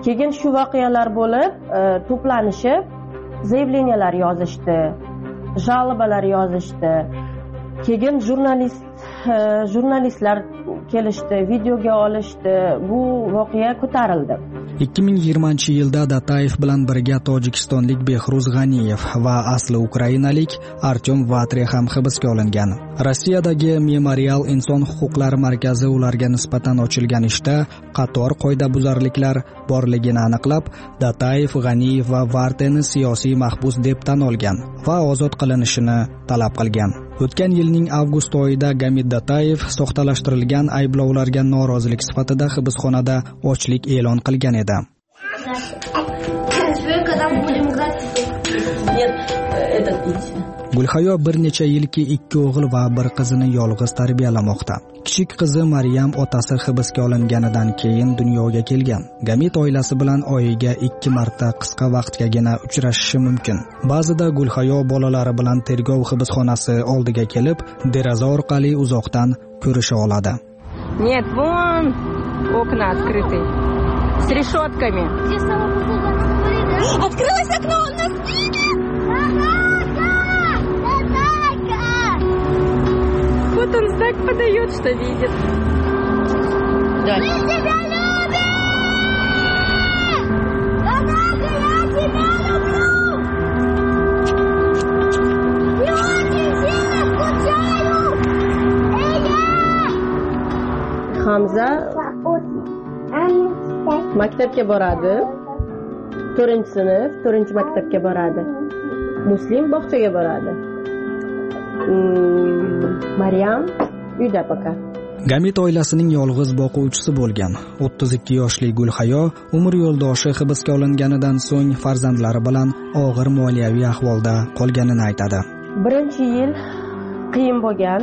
keyin shu voqealar bo'lib to'planishib zaявleniyalar yozishdi, жалобалар yozishdi. Keyin jurnalistlar kelishdi, videoga olishdi. Bu voqea ko'tarildi. 2020-yilda Datayev bilan birga tojikistonlik Behruz G'aniyev va asli ukrainalik Artyom Vatre ham hibsga olingan. Rossiyadagi Memorial inson huquqlari markazi ularga nisbatan ochilgan ishda qator qoidabuzarliklar borligini aniqlab, Datayev, G'aniyev va Varteni siyosiy mahbus deb tan olgan va ozod qilinishini talab qilgan. O'tgan yilning avgust oyida Gamit Datayev soxtalashtirilgan ayblovlarga norozilik sifatida hibsxonada ochlik e'lon qilgan edi. Gulhayo bir necha yilki 2 o'g'il va bir qizini yolg'iz tarbiyalamoqda. Kichik qizi Maryam otasi hibsga olinganidan keyin dunyoga kelgan. Gamit oilasi bilan oyiga 2 marta qisqa vaqtgagina uchrashishi mumkin. Ba'zida Gulhayo bolalari bilan tergov hibsxonasi oldiga kelib, deraza orqali uzoqdan ko'risha oladi. Нет, вон окна открыты. С решетками. Открылось окно, он нас видит! Вот он знак подает, что видит. Да. Мы тебя любим! Дорога, я тебя люблю! И очень сильно скучаю! Hamza maktabga boradi. 4-sinf, 4-maktabga boradi. Muslim bog'chaga boradi. Maryam uyda poka. Gamit oilasining yolg'iz boquvchisi bo'lgan 32 yoshli Gulhayo umr yo'ldoshi hibsga olinganidan so'ng farzandlari bilan og'ir moliyaviy ahvolda qolganini aytadi. Birinchi yil qiyin bo'lgan.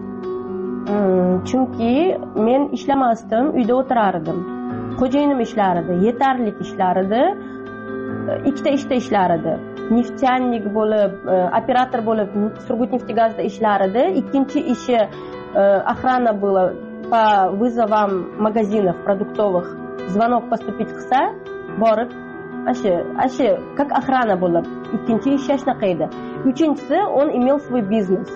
Chunki men ishlamasdim, uyda o'tirardim. Xo'jayinim ishlardi, yetarlik ishlardi. Ikkita ishlardi. Neftyanik bo'lib, operator bo'lib, Surgutnефтегазda ishlardi. Ikkinchi ishi охрана была по вызовам магазинов продуктовых. Звонок поступить qilsa, borib, ashi как охрана bo'lib, ikkinchi ishi shunaqa edi. Uchinchisi, он имел свой бизнес.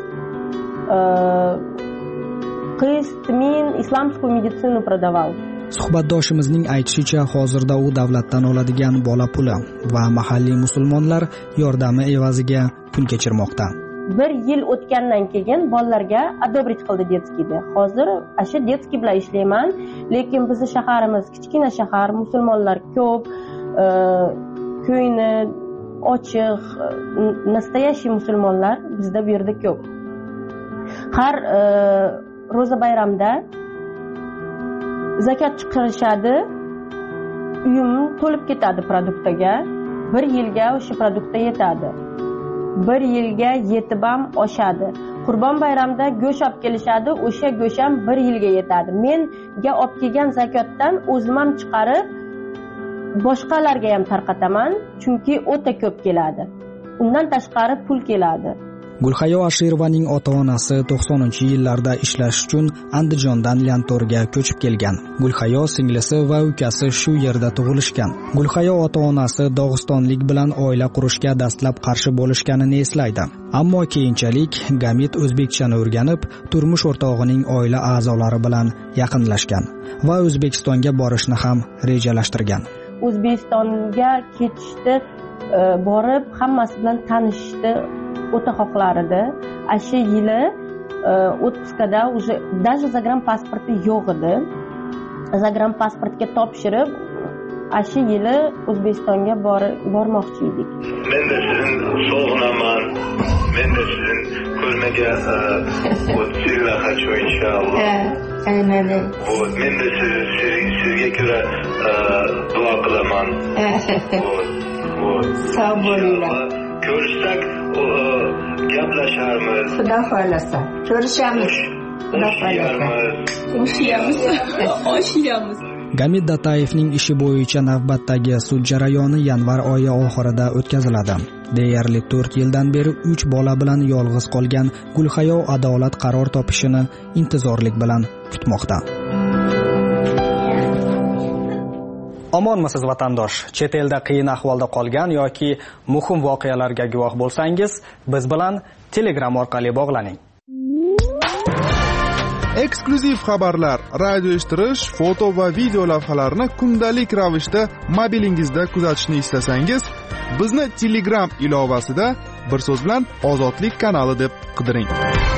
Qistmin islamскую медицину продавал. Suhbatdoshimizning aytishicha, hozirda u davlatdan oladigan bola puli va mahalliy musulmonlar yordami evaziga kun kechirmoqda. 1 yil o'tgandan keyin bolalarga adobrit qildi detskiyda. Hozir asha detskiy bilan ishlayman, lekin bizning shaharimiz kichkina shahar, musulmonlar ko'p, ko'yni ochiq, nastoящий musulmonlar bizda bu yerda ko'p. Har ro'za bayramda zakat chiqarishadi, uyim to'lib ketadi produktga. 1 yilga o'sha produktga yetadi. 1 yilga yetib ham oshadi. Qurbon bayramda go'sht olib kelishadi, o'sha go'sht ham 1 yilga yetadi. Menga olib kelgan zakotdan o'zim ham chiqarib boshqalarga ham tarqataman, chunki o'ta ko'p keladi. Undan tashqari pul keladi. Gulhayo Ashirovaning ota-onasi 90-yillarda ishlash uchun Andijondan Lantorga ko'chib kelgan. Gulhayo singlisi va ukasi shu yerda tug'ilishgan. Gulhayo ota-onasi Dog'istonlik bilan oila qurishga dastlab qarshi bo'lishganini eslaydi. Ammo keyinchalik Gamit o'zbekchani o'rganib, turmush o'rtog'ining oila a'zolari bilan yaqinlashgan va O'zbekistonga borishni ham rejalashtirgan. O'zbekistonga ketishdi, borib hammasi bilan tanishishdi. O'ta xohlar edi. Asha yili отпускада уже даже загранpasporti yo'q edi. Загранpasportga topshirib, asha yili O'zbekistonga bormoqchi edik. Men de sizin so'g'naman. Men de sizin ko'rmaga o'tishga хочу inshaalloh. Aynen. Men de sizga ko'ra duo qilaman. Sağ bo'linglar. Ko'rishsak, gaplasharmiz. Xudo xohlasa. Ko'rishamiz. Xudo xohlasa. Oshiyamiz. Gamit Datayevning ishi bo'yicha navbatdagi sud jarayoni yanvar oyi oxirida o'tkaziladi. Deyarli 4 yildan beri 3 bola bilan yolg'iz qolgan Gulhayo adolat qaror topishini intizorlik bilan kutmoqda. Omonmisiz vatandosh? Chet elda qiyin ahvolda qolgan yoki muhim voqealarga guvoh bo'lsangiz, biz bilan Telegram orqali bog'laning. Eksklyuziv xabarlar, radio eshittirish, foto va video lavhalarni kundalik ravishda mobilingizda kuzatishni istasangiz, bizni Telegram ilovasida bir so'z bilan Ozodlik kanali deb qidiring.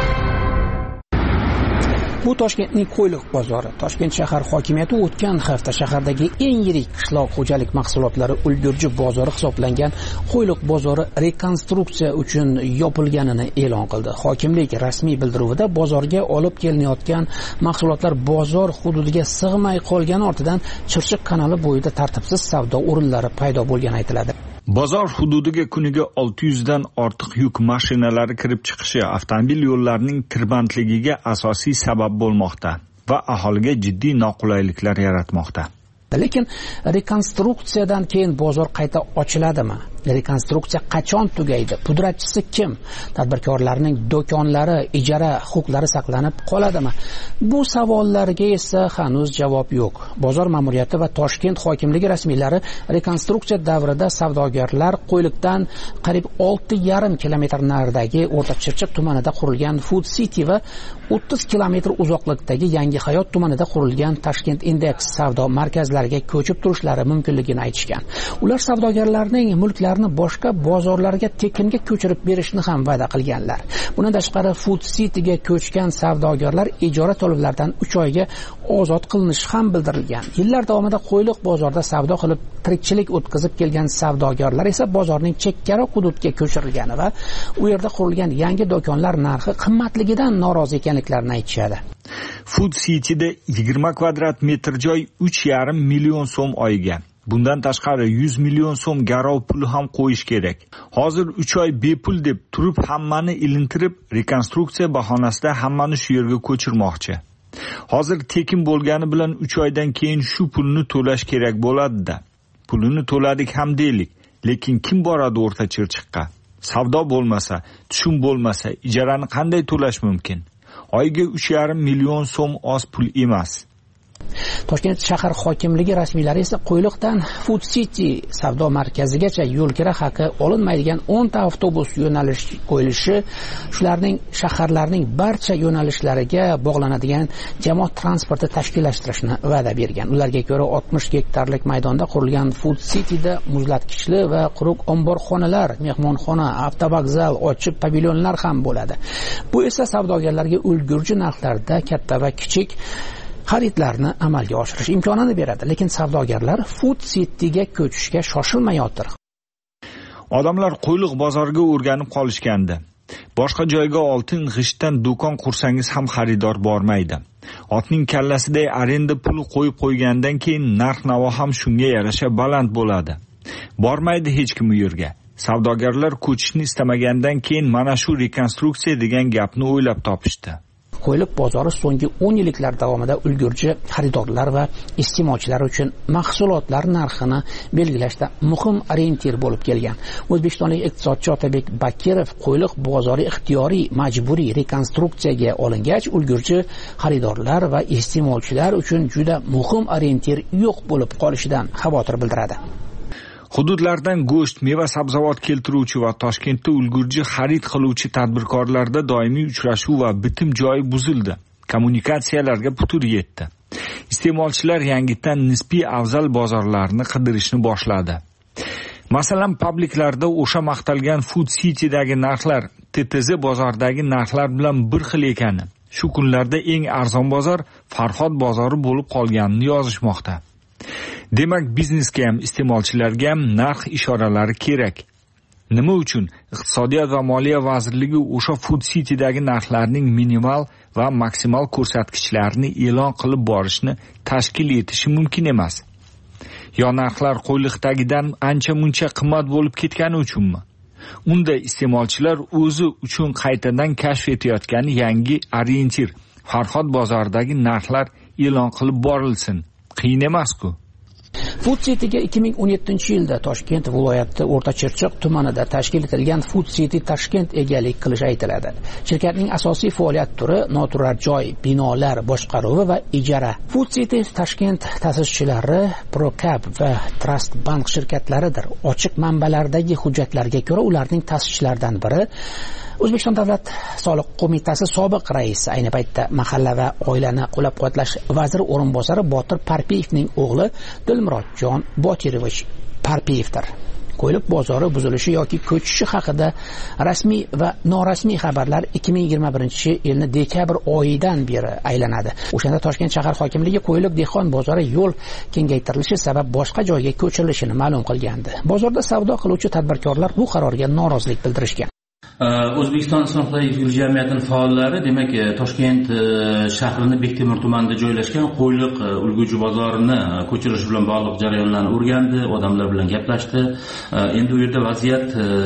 Bu Toshkentning Qo'yliq bozori. Toshkent shahar hokimiyati o'tgan hafta shahardagi eng yirik qishloq xo'jalik mahsulotlari ulgurji bozori hisoblangan Qo'yliq bozori rekonstruksiya uchun yopilganini e'lon qildi. Hokimlik rasmiy bildiruvida bozorga olib kelinayotgan mahsulotlar bozor hududiga sig'may qolgani ortidan Chirchiq kanali bo'yida tartibsiz savdo o'rinlari paydo bo'lgani aytiladi. Bozor hududiga kuniga 600 dan ortiq yuk mashinalari kirib chiqishi avtomobil yo'llarining tirbandligiga asosiy sabab bo'lmoqda va aholiga jiddiy noqulayliklar yaratmoqda. Lekin rekonstruksiyadan keyin bozor qayta ochiladimi? Rekonstruksiya qachon tugaydi? Pudratchisi kim? Tadbirkorlarning do'konlari, ijara huquqlari saqlanib qoladimi? Bu savollarga esa hanuz javob yo'q. Bozor ma'muriyati va Toshkent hokimligi rasmiylari rekonstruksiya davrida savdogarlar Qo'yliqdan qariyb 6,5 kilometr naridagi O'rta Chirchiq tumanida qurilgan Food City va 30 kilometr uzoqlikdagi Yangi Hayot tumanida qurilgan Tashkent Index savdo markazlariga ko'chib turishlari mumkinligini aytishgan. Ular savdogarlarning mulklarini boshqa bozorlarga tekinga ko'chirib berishni ham va'da qilganlar. Bundan tashqari Food Cityga ko'chgan savdogarlar ijara to'lovlaridan 3 oyga ozod qilinishi ham bildirilgan. Yillar davomida Qo'yliq bozorida savdo qilib tirikchilik o'tkazib kelgan savdogarlar esa bozorning chekkaroq hududga ko'chirilgani va u yerda qurilgan yangi do'konlar narxi qimmatligidan norozi ekanliklarini aytishadi. Food Cityda 20 kvadrat metr joy 3,5 million so'm oyiga. Bundan tashqari 100 million so'm garov puli ham qo'yish kerak. Hozir 3 oy bepul deb turib hammani ilintirib, rekonstruksiya bahonasida hammani shu yerga ko'chirmoqchi. Hozir tekin bo'lgani bilan 3 oydan keyin shu pulni to'lash kerak bo'ladi-da. Pulini to'ladik ham deylik, lekin kim boradi O'rta Chirchiqqa? Savdo bo'lmasa, tushum bo'lmasa, ijarani qanday to'lash mumkin? Oyiga 3,5 million so'm oz pul emas. Toshkent shahar hokimligi rasmiylari esa Qo'yliqdan Food City savdo markazigacha yo'lkira haqi olinmaydigan 10 ta avtobus yo'nalish qo'yilishi, shularning shaharlarning barcha yo'nalishlariga bog'lanadigan jamoat transporti tashkillashtirishni va'da bergan. Ularga ko'ra 60 gektarlik maydonda qurilgan Food Cityda muzlatkichli va quruq omborxonalar, mehmonxona, avtovokzal, ochiq pavilyonlar ham bo'ladi. Bu esa savdogarlarga ulgurji narxlarda katta va kichik xaridlarni amalga oshirish imkonini beradi, lekin savdogarlar Food Cityga ko'chishga shoshilmayotir. Odamlar Qo'yliq bozoriga o'rganib qolishgandi. Boshqa joyga oltin g'ishtdan do'kon qursangiz ham xaridor bormaydi. Otning kallasiday arenda puli qo'yib qo'ygandan keyin narx-navo ham shunga yarasha baland bo'ladi. Bormaydi hech kim u yerga. Savdogarlar ko'chishni istamagandan keyin mana shu rekonstruksiya degan gapni o'ylab topishdi. Qo'yliq bozori so'nggi 10 yillar davomida ulgurji xaridorlar va iste'molchilar uchun mahsulotlar narxini belgilashda muhim orientir bo'lib kelgan. O'zbekistonlik iqtisodchi Otabek Bakirov Qo'yliq bozori ixtiyoriy majburiy rekonstruksiyaga olingach, ulgurji xaridorlar va iste'molchilar uchun juda muhim orientir yo'q bo'lib qolishidan xavotir bildiradi. Hududlardan go'sht, meva-sabzavot keltiruvchi va Toshkentda ulgurji xarid qiluvchi tadbirkorlarda doimiy uchrashuv va bitim joyi buzildi. Kommunikatsiyalarga putur yetdi. Iste'molchilar yangitdan nisbiy afzal bozorlarni qidirishni boshladi. Masalan, publiklarda o'sha maqtalgan Food City'dagi narxlar TTZ bozoridagi narxlar bilan bir xil ekani. Shu kunlarda eng arzon bozor Farhod bozori bo'lib qolganini yozishmoqda. Demak, biznesga ham, iste'molchilarga ham narx ishoralari kerak. Nima uchun? Iqtisodiyot va moliya vazirligi o'sha Food City'dagi narxlarning minimal va maksimal ko'rsatkichlarini e'lon qilib borishni tashkil etishi mumkin emas. Yo narxlar Qo'yliqdagidan ancha-muncha qimmat bo'lib ketgani uchunmi? Unda iste'molchilar o'zi uchun qaytadan kashf etayotgan yangi orientir Farhod bozoridagi narxlar e'lon qilib borilsin. Qiyin emas-ku. Food City'ga 2017-yilda Toshkent viloyati O'rta Chirchiq tumanida tashkil etilgan Food City Tashkent egalik qilishi aytiladi. Shirkatning asosiy faoliyat turi noturar joy, binolar boshqaruvi va ijara. Food City Tashkent ta'sischilari Procap va Trust Bank shirkatlaridir. Ochiq manbalardagi hujjatlarga ko'ra ularning ta'sischilaridan biri O'zbekiston Davlat soliq qo'mitasi sobiq raisi, ayni paytda mahalla va oilani qo'llab-quvvatlash vaziri o'rinbosari Botir Parpiyevning o'g'li Dilmurodjon Botirovich Parpiyevdir. Qo'yliq bozori buzilishi yoki ko'chishi haqida rasmiy va norasmiy xabarlar 2021-yilning dekabr oyidan beri aylanadi. O'shanda Toshkent shahar hokimligi Qo'yliq dehqon bozori yo'l kengaytirilishi sabab boshqa joyga ko'chirilishini ma'lum qilgandi. Bozorda savdo qiluvchi tadbirkorlar bu qarorga norozilik bildirishgan. O'zbekiston Islom Xitoy jamiyatining faollari, demak, Toshkent shahrining Bektemir tumanida joylashgan Qo'yliq ulgurji bozorini ko'chirish bilan bog'liq jarayonlarni o'rgandi, odamlar bilan gaplashdi. Endi u yerda vaziyat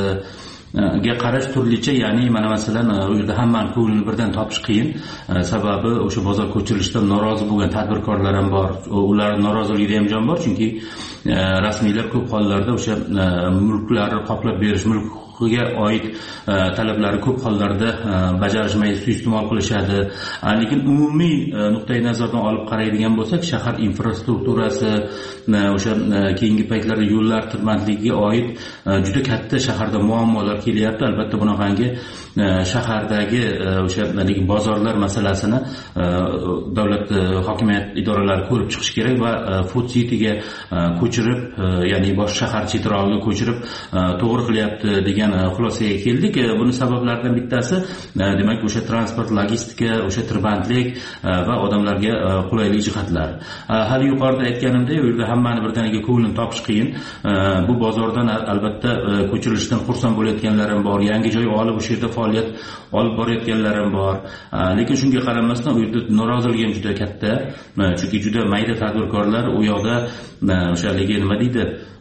ga qarash turlicha, ya'ni mana masalan u yerda hammaning ko'nglini birdan topish qiyin. Sababi o'sha bozor ko'chirilishidan norozi bo'lgan tadbirkorlar ham bor. Ular noroziligi ham jon bor, chunki rasmiylar ko'p hollarda o'sha mulklarni qoplab berish, mulkga oid talablarni ko'p hollarda bajarishmay suiiste'mol qilishadi. Lekin umumiy nuqtai nazardan olib qaraydigan bo'lsak, shahar infrastrukturasi, o'sha keyingi paytlarda yo'llar tirbandligiga oid juda katta shaharda muammolar kelyapti. Albatta bunaqangi shahardagi o'sha bozorlar masalasini davlat hokimiyat idoralari ko'rib chiqish kerak va Food City'ga ko'chirib, ya'ni bosh shahar chetrog'iga ko'chirib to'g'ri qilyapti degan xulosaga keldik. Buni sabablaridan bittasi demak o'sha transport, logistika, o'sha tirbandlik va odamlarga qulaylik jihatlar. Hali yuqorida aytganimdek, u yerda hammani birdaniga ko'nglini topish qiyin. Bu bozordan albatta ko'chirilishdan xursand bo'layotganlar ham bor, yangi joy olib o'sha yerda faoliyat olib borayotganlar ham bor. Lekin shunga qaramasdan u yerda norozilik ham juda katta, chunki juda mayda tadbirkorlar u yoqda o'shaligi nima deydi,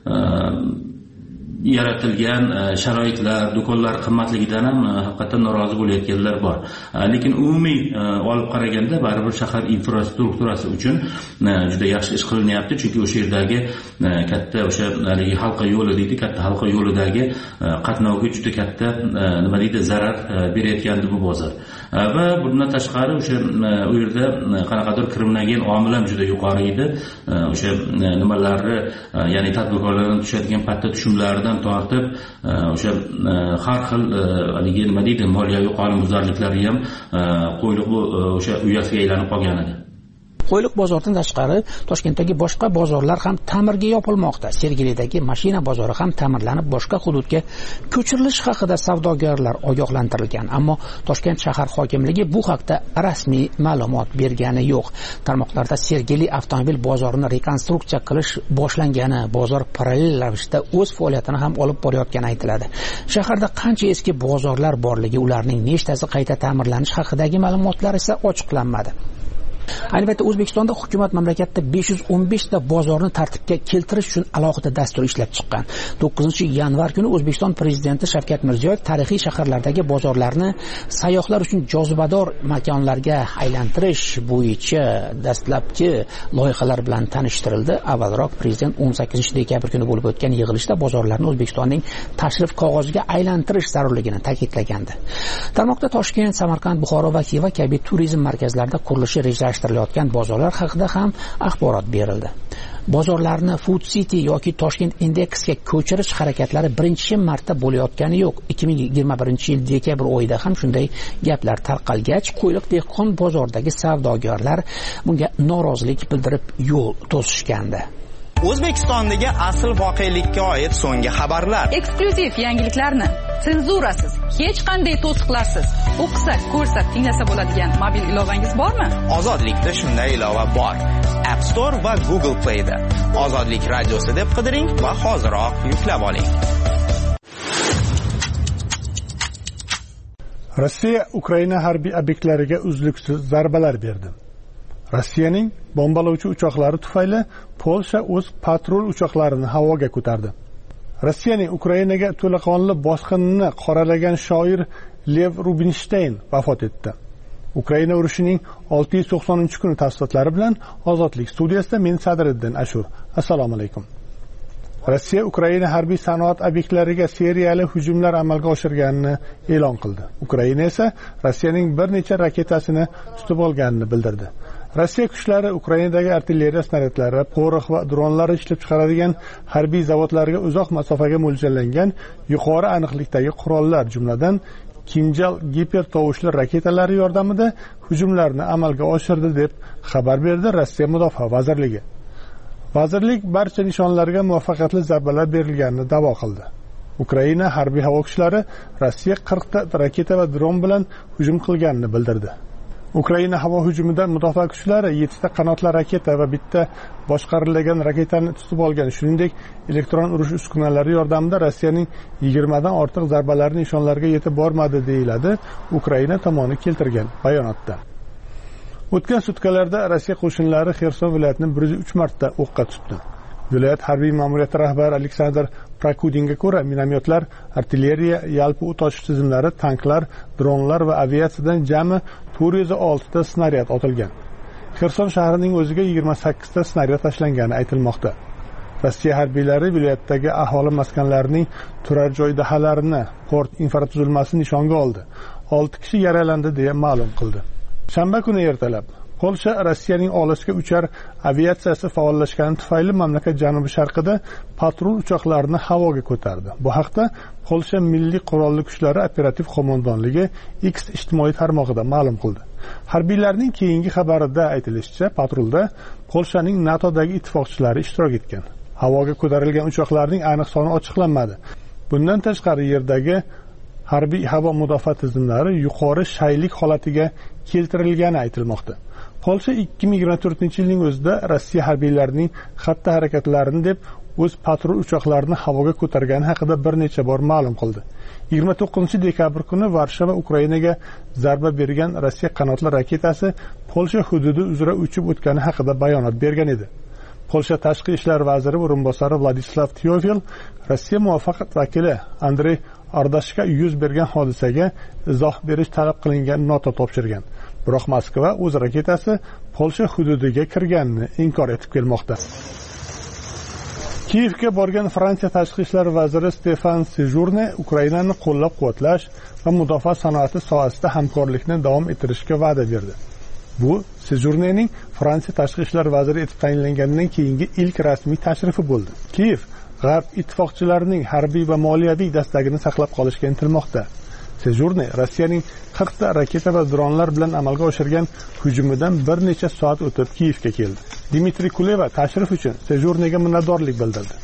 yaratilgan sharoitlar, do'konlar qimmatligidan ham haqiqatan norozi bo'layotganlar bor. Lekin umumiy olib qaraganda baribir shahar infrastrukturasi uchun juda yaxshi ish qilinyapti, chunki o'sha yerdagi katta o'sha halqa yo'li deydi, katta halqa yo'lidagi qatnovga juda katta nima deydi, zarar berayotgandi bu bozor. Va bundan tashqari o'sha u yerda qanaqadir kirmagan omil ham juda yuqori edi. O'sha nimalarni, ya'ni tadbirkorlardan tushadigan patta tushumlardan tortib o'sha har xil haligi nima deydi, moliyaviy qonunbuzarliklari ham Qo'yliq bu o'sha uyasiga aylanib qolgan edi. Qo'yliq bozoridan tashqari Toshkentdagi boshqa bozorlar ham ta'mirga yopilmoqda. Sergelidagi mashina bozori ham ta'mirlanib boshqa hududga ko'chirilishi haqida savdogarlar ogohlantirilgan, ammo Toshkent shahar hokimligi bu haqda rasmiy ma'lumot bergani yo'q. Tarmoqlarda Sergeli avtomobil bozorini rekonstruksiya qilish boshlangani, bozor parallel ravishda o'z faoliyatini ham olib borayotgani aytiladi. Shaharda qancha eski bozorlar borligi, ularning nechtasi qayta ta'mirlanish haqidagi ma'lumotlar esa ochiqlanmadi. Ayni paytda O'zbekistonda hukumat mamlakatda 515 ta bozorni tartibga keltirish uchun alohida dastur ishlab chiqqan. 9-yanvar kuni O'zbekiston prezidenti Shavkat Mirziyoyev tarixiy shaharlardagi bozorlarni sayyohlar uchun jozibador makonlarga aylantirish bo'yicha dastlabki loyihalar bilan tanishtirildi. Avvalroq prezident 18-dekabr kuni bo'lib o'tgan yig'ilishda bozorlarni O'zbekistonning tashrif qog'oziga aylantirish zarurligini ta'kidlagandi. Tarmoqda Toshkent, Samarqand, Buxoro va Xiva kabi turizm markazlarida qurilishi rejalashtirilgan bozorlar haqida ham axborot berildi. Bozorlarni Food City yoki Toshkent Indexga ko'chirish harakatlari birinchi marta bo'layotgani yo'q. 2021-yil dekabr oyida ham shunday gaplar tarqalgach, Qo'yliq dehqon bozoridagi savdogarlar bunga norozilik bildirib yo'l to'sishgandi. O'zbekistondagi asl voqelikka oid so'nggi xabarlar, eksklyuziv yangiliklarni senzurasiz, hech qanday to'siqlarsiz o'qisak, ko'rsak, tinglasa bo'ladigan mobil ilovangiz bormi? Ozodlikda shunday ilova bor. App Store va Google Play'da Ozodlik radiosi deb qidiring va hoziroq yuklab oling. Rossiya Ukraina harbiy obyektlariga uzluksiz zarbalar berdi. Rossiyaning bombalovchi uchoqlari tufayli Polsha o'z patrul uchoqlarini havoga ko'tardi. Rossiyaning Ukrainaga to'laqonli bosqinni qoralagan shoir Lev Rubinsteyn vafot etdi. Ukraina urushining 690-kuni tafsilotlari bilan Ozodlik studiyasida men Sadriddin Ashur. Assalomu alaykum. Rossiya Ukraina harbiy sanoat obyektlariga seriyali hujumlar amalga oshirganini e'lon qildi. Ukraina esa Rossiyaning bir necha raketasini tutib olganini bildirdi. Rossiya kuchlari Ukrainadagi artilleriya snaryadlari, qo'riq va dronlar ishlab chiqaradigan harbiy zavodlarga uzoq masofaga mo'ljallangan yuqori aniqlikdagi qurollar, jumladan Kinjal gipertovushli raketalari yordamida hujumlarni amalga oshirdi deb xabar berdi Rossiya Mudofaa vazirligi. Vazirlik barcha nishonlarga muvaffaqiyatli zarbalar berilganini da'vo qildi. Ukraina harbiy havo kuchlari Rossiya 40 ta raketa va dron bilan hujum qilganini bildirdi. Ukraina havo hujumida mudofaa kuchlari 7 ta qanotli raketa va bitta boshqarilgan raketani tutib olgan, shuningdek elektron urush uskunalari yordamida Rossiyaning 20 dan ortiq zarbalari nishonlarga yetib bormadi deyiladi Ukraina tomoni keltirgan bayonotda. O'tgan sutkalarda Rossiya qo'shinlari Xerson viloyatini 103 marta o'qqa tutdi. Viloyat harbiy ma'muriyati rahbari Aleksandr Prakudinga ko'ra, minomyotlar, artilleriya, yalpi o't ochish tizimlari, tanklar, dronlar va aviatsiyadan jami 406 ta snaryad otilgan. Xerson shahrining o'ziga 28 ta snaryad tashlangani aytilmoqda. Rossiya harbiylari viloyatdagi aholi maskanlarining turar joy dahalarini, port infratuzilmasini nishonga oldi. 6 kishi yaralandi deya ma'lum qildi. Shanba kuni ertalab Polsha Rossiyaning olisga uchar aviatsiyasi faollashgani tufayli mamlakat janubi-sharqida patrul uchoqlarini havoga ko'tardi. Bu haqda Polsha Milliy qurolli kuchlari operativ qo'mondonligi X ijtimoiy tarmog'ida ma'lum qildi. Harbiylarning keyingi xabarida aytilishicha, patrulda Polshaning NATOdagi ittifoqchilari ishtirok etgan. Havoga ko'tarilgan uchoqlarning aniq soni ochiqlanmadi. Bundan tashqari yerdagi harbiy havo mudofaa tizimlari yuqori shaylik holatiga keltirilgani aytilmoqda. Polsha 2024-yilning o'zida Rossiya harbiylarining xatti harakatlarini deb o'z patrul uchoqlarini havoga ko'targani haqida bir necha bor ma'lum qildi. 29-dekabr kuni Varshava Ukrainaga zarba bergan Rossiya qanotli raketasi Polsha hududi uzra uchib o'tgani haqida bayonot bergan edi. Polsha tashqi ishlar vaziri o'rinbosari Vladislav Tyofil Rossiya muvaqqat vakili Andrey Ardashga yuz bergan hodisaga izoh berish talab qilingan nota topshirgan. Biroq Moskva o'z raketasi Polsha hududiga kirganini inkor etib kelmoqda. Kiyevga borgan Fransiya tashqi ishlar vaziri Stefan Sejurne Ukrainani qo'llab-quvvatlash va mudofaa sanoati sohasida hamkorlikni davom ettirishga va'da berdi. Bu Sejurnening Fransiya tashqi ishlar vaziri etib tayinlanganidan keyingi ilk rasmiy tashrifi bo'ldi. Kiyev G'arb ittifoqchilarining harbiy va moliyaviy dastagini saqlab qolishga intilmoqda. Sejurne Rossiyaning 40 ta raketa va dronlar bilan amalga oshirgan hujumidan bir necha soat o'tib Kiyevga keldi. Dmitriy Kuleva tashrif uchun Sejurnega minnatdorlik bildirdi.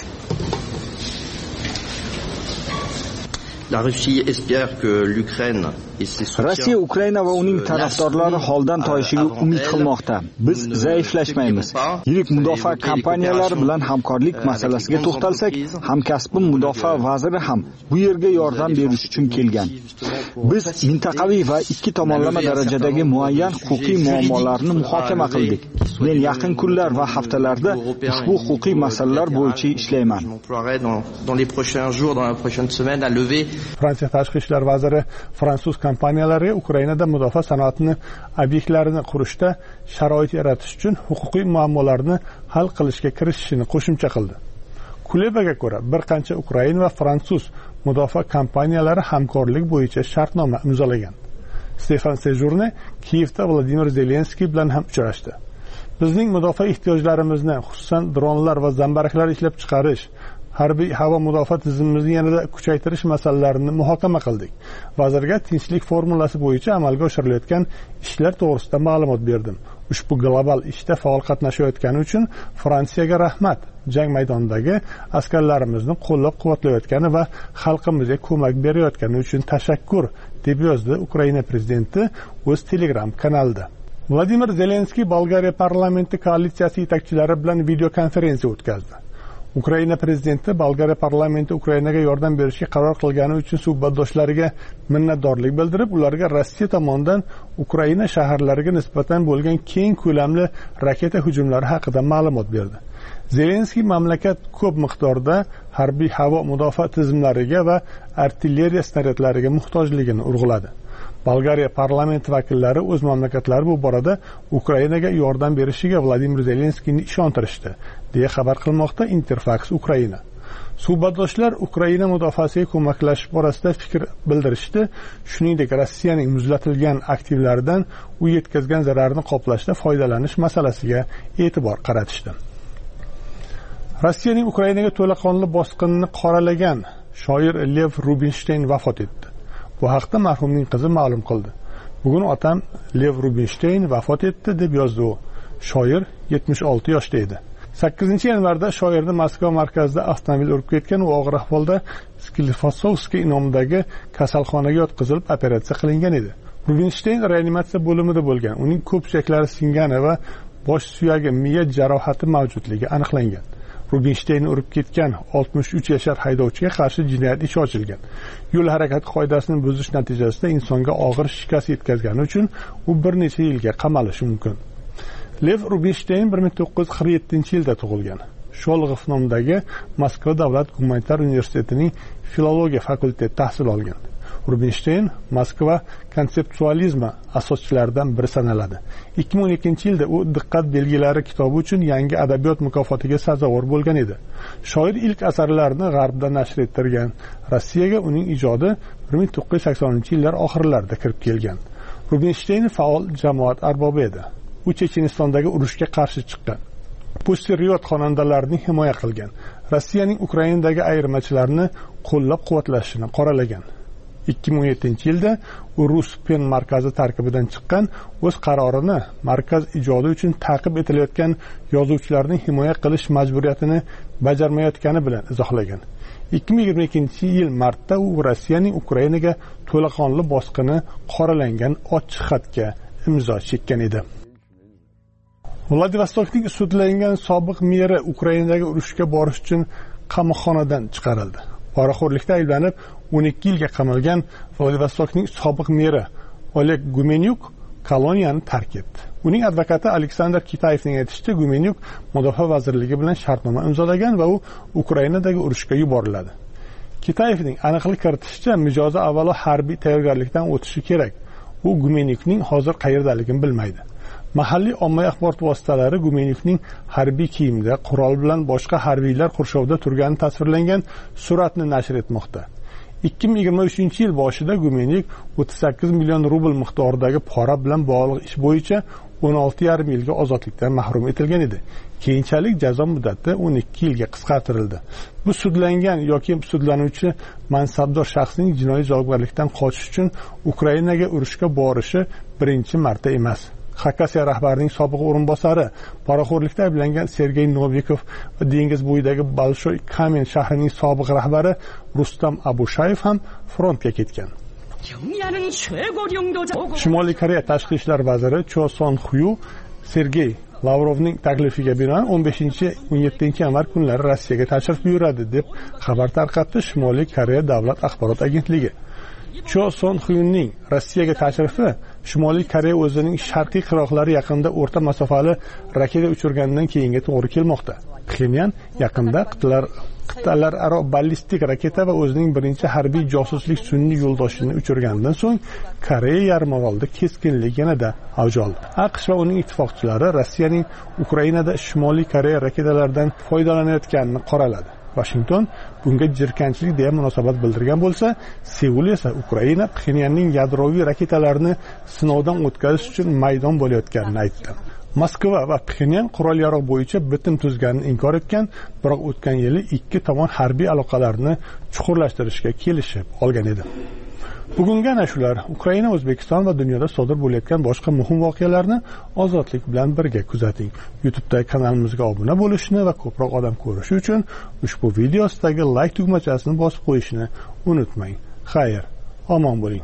Rossiya Ukraina va uning tarafdorlari holdan toyishiga umid qilmoqda. Biz zaiflashmaymiz. Yirik mudofaa kompaniyalari bilan hamkorlik masalasiga to'xtalsak, hamkasbim mudofaa vaziri ham bu yerga yordam berish uchun kelgan. Biz mintaqaviy va ikki tomonlama darajadagi muayyan huquqiy muammolarni muhokama qildik. Men yaqin kunlar va haftalarda ushbu huquqiy masalalar bo'yicha ishlayman. Fransiya tashqi ishlar vaziri fransuz kompaniyalariga Ukrainada mudofaa sanoatini obyektlarini qurishda sharoit yaratish uchun huquqiy muammolarni hal qilishga kirishishini qo'shimcha qildi. Kulebaga ko'ra, bir qancha Ukrain va fransuz mudofaa kompaniyalari hamkorlik bo'yicha shartnoma imzolagan. Stefan Sejurne Kiyevda Vladimir Zelenskiy bilan ham uchrashdi. Bizning mudofaa ehtiyojlarimizni, xususan dronlar va zambaraklar ishlab chiqarish, harbiy havo mudofaa tizimimizni yanada kuchaytirish masalalarini muhokama qildik. Vazirga tinchlik formulasi bo'yicha amalga oshirilayotgan ishlar to'g'risida ma'lumot berdim. Ushbu global ishda faol qatnashayotgani uchun Fransiyaga rahmat. Jang maydonidagi askarlarimizni qo'llab-quvvatlayotgani va xalqimizga ko'mak berayotgani uchun tashakkur, deb yozdi Ukraina prezidenti o'z Telegram kanalida. Vladimir Zelenskiy Bolgariya parlamenti koalitsiyasi yetakchilari bilan video konferensiya o'tkazdi. Ukraina prezidenti Bolgariya parlamenti Ukrainaga yordam berishga qaror qilgani uchun suhbatdoshlariga minnatdorlik bildirib, ularga Rossiya tomonidan Ukraina shaharlariga nisbatan bo'lgan keng ko'lamli raketa hujumlari haqida ma'lumot berdi. Zelenskiy mamlakat ko'p miqdorda harbiy havo mudofaa tizimlariga va artilleriya snaryadlariga muhtojligini urg'uladi. Bolgariya parlamenti vakillari o'z mamlakatlari bu borada Ukrainaga yordam berishiga Vladimir Zelenskiyni ishontirishdi, deya xabar qilmoqda Interfax Ukraina. Suhbatdoshlar Ukraina mudofaasiga ko'maklashish borasida fikr bildirishdi, shuningdek Rossiyaning muzlatilgan aktivlaridan u yetkazgan zararni qoplashda foydalanish masalasiga e'tibor qaratishdi. Rossiyaning Ukrainaga to'laqonli bosqinni qoralagan shoir Lev Rubinstein vafot etdi. Bu haqda marhumning qizi ma'lum qildi. Bugun otam Lev Rubinstein vafot etdi, deb yozdi u. Shoir 76 yoshda edi. 8-yanvarda shoirni Moskva markazida avtomobil urib ketgan va og'ir ahvolda Sklifosovskiy nomidagi kasalxonaga yotqizilib operatsiya qilingan edi. Rubinstein reanimatsiya bo'limida bo'lgan. Uning ko'p suyaklari singani va bosh suyagi miya jarohati mavjudligi aniqlangan. Rubinsteynni urib ketgan 63 yashar haydovchiga qarshi jinoyat ishi ochilgan. Yo'l harakati qoidasini buzish natijasida insonga og'ir shikast yetkazgani uchun u bir necha yilga qamalishi mumkin. Lev Rubinstein 1947-yilda tug'ilgan. Sholg'ov nomidagi Moskva davlat gumanitar universitetining filologiya fakultetida tahsil olgan. Rubinstein Moskva konseptualizmi asoschilaridan biri sanaladi. 2012-yilda u diqqat belgilari kitobi uchun yangi adabiyot mukofotiga sazovor bo'lgan edi. Shoir ilk asarlarini G'arbda nashr ettirgan. Rossiyaga uning ijodi 1980-yillar oxirlarida kirib kelgan. Rubinstein faol jamoat arbobi edi. U Chechenistondagi urushga qarshi chiqqan. Posteriyot xonandalarini himoya qilgan. Rossiyaning Ukrainadagi ayirmachilarni qo'llab-quvvatlashini qoralagan. 2017-yilda u Rus Pen markazi tarkibidan chiqqan, o'z qarorini markaz ijodi uchun ta'qib etilayotgan yozuvchilarni himoya qilish majburiyatini bajarmayotgani bilan izohlagan. 2022-yil martda u Rossiyaning Ukrainaga to'laqonli bosqini qoralangan ochiq xatga imzo chekkan edi. Vladivostokning sudlangan sobiq meri Ukrainadagi urushga borish uchun qamoqxonadan chiqarildi. Poraxo'rlikda ayblanib 12 yilga qamalgan Vladivostokning sobiq meri Oleg Gumenyuk koloniyani tark etdi. Uning advokati Aleksandr Kitayevning aytishicha, Gumenyuk Mudofaa vazirligi bilan shartnoma imzolagan va u Ukrainadagi urushga yuboriladi. Kitayevning aniqlik kiritishicha, mijozi avvalo harbiy tayyorgarlikdan o'tishi kerak. U Gumenyukning hozir qayerdaligini bilmaydi. Mahalliy ommaviy axborot vositalari Gumenyukning harbiy kiyimda, qurol bilan boshqa harbiylar qurshovida turgani tasvirlangan suratni nashr etmoqda. 2023-yil boshida Gumenyuk 38 million rubl miqdoridagi pora bilan bog'liq ish bo'yicha 16,5 yilga ozodlikdan mahrum etilgan edi. Keyinchalik jazo muddati 12 yilga qisqartirildi. Bu sudlangan yoki sudlanuvchi mansabdor shaxsning jinoiy javobgarlikdan qochish uchun Ukrainaga urushga borishi birinchi marta emas. Xakasiya rahbarining sobiq o'rinbosari, poraxo'rlikda ayblangan Sergey Novikov va dengiz bo'yidagi Bolshoy Kamen shahrining sobiq rahbari Rustam Abushayev ham frontga ketgan. Shimoliy Koreya tashqi ishlar vaziri Cho Son-Hyu Sergey Lavrovning taklifiga binoan 15-17 yanvar kunlari Rossiyaga tashrif buyuradi deb xabar tarqatdi Shimoliy Koreya davlat axborot agentligi. Cho Son-Hyunning Rossiyaga tashrifi Shimoliy Koreya o'zining sharqiy qirg'oqlari yaqinida o'rta masofali raketa uchirganidan keyinga to'g'ri kelmoqda. Pxenyan yaqinda qit'alararo ballistik raketa va o'zining birinchi harbiy josuslik sun'iy yo'ldoshini uchirganidan so'ng Koreya yarimorolida keskinlik yanada avj oldi. AQSh va uning ittifoqchilari Rossiyaning Ukrainada Shimoliy Koreya raketalaridan foydalanayotganini qoraladi. Washington bunga jirkanchilik deya munosabat bildirgan bo'lsa, Seul esa Ukraina Pxenyanning yadroviy raketalarini sinovdan o'tkazish uchun maydon bo'layotganini aytdi. Moskva va Pxenyan qurol-yarog' bo'yicha bitim tuzganini inkor etgan, biroq o'tgan yili ikki tomon harbiy aloqalarni chuqurlashtirishga kelishib olgan edi. Bugungi ana shular Ukraina, O'zbekiston va dunyoda sodir bo'layotgan boshqa muhim voqealarni ozodlik bilan birga kuzating. YouTube'dagi kanalimizga obuna bo'lishni va ko'proq odam ko'rishi uchun ushbu video ostidagi like tugmachasini bosib qo'yishni unutmang. Xayr, omon bo'ling.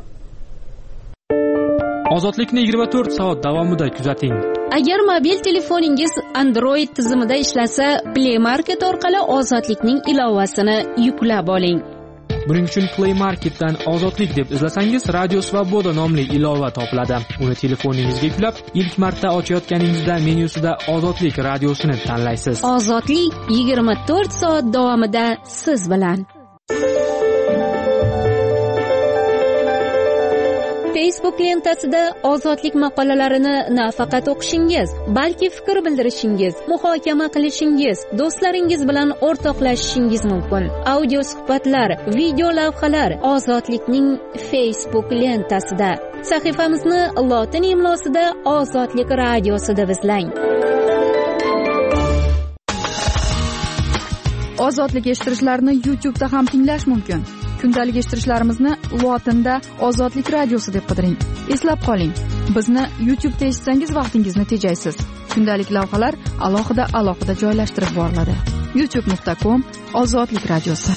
Ozodlikni 24 soat davomida kuzating. Agar mobil telefoningiz Android tizimida ishlasa, Play Market orqali Ozodlikning ilovasini yuklab oling. Buning uchun Play Marketdan Ozodlik deb izlasangiz, Radio Svoboda nomli ilova topiladi. Uni telefoningizga yuklab, ilk marta ochayotganingizda menyusida Ozodlik radiosini tanlaysiz. Ozodlik 24 soat davomida siz bilan. Facebook lentasida ozodlik maqolalarini nafaqat o'qishingiz, balki fikr bildirishingiz, muhokama qilishingiz, do'stlaringiz bilan o'rtoqlashishingiz mumkin. Audio suhbatlar, video lavhalar ozodlikning Facebook lentasida. Sahifamizni lotin imlosida Ozodlik radiosi deb izlang. Ozodlik eshittirishlarni YouTube'da ham tinglash mumkin. Kundalik eshittirishlarimizni lotinda Ozodlik radiosi deb qidiring. Eslab qoling, bizni YouTube'da eshitsangiz vaqtingizni tejaysiz. Kundalik lavhalar alohida joylashtirib boriladi. youtube.com Ozodlik radiosi.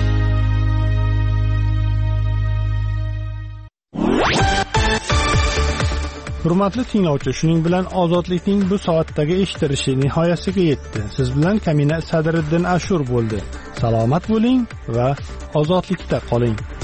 Hurmatli tinglovchi, shuning bilan Ozodlikning bu soatdagi eshittirishi nihoyasiga yetdi. Siz bilan Kamina Sadriddin Ashur bo'ldi. Salomat bo'ling va ozodlikda qoling.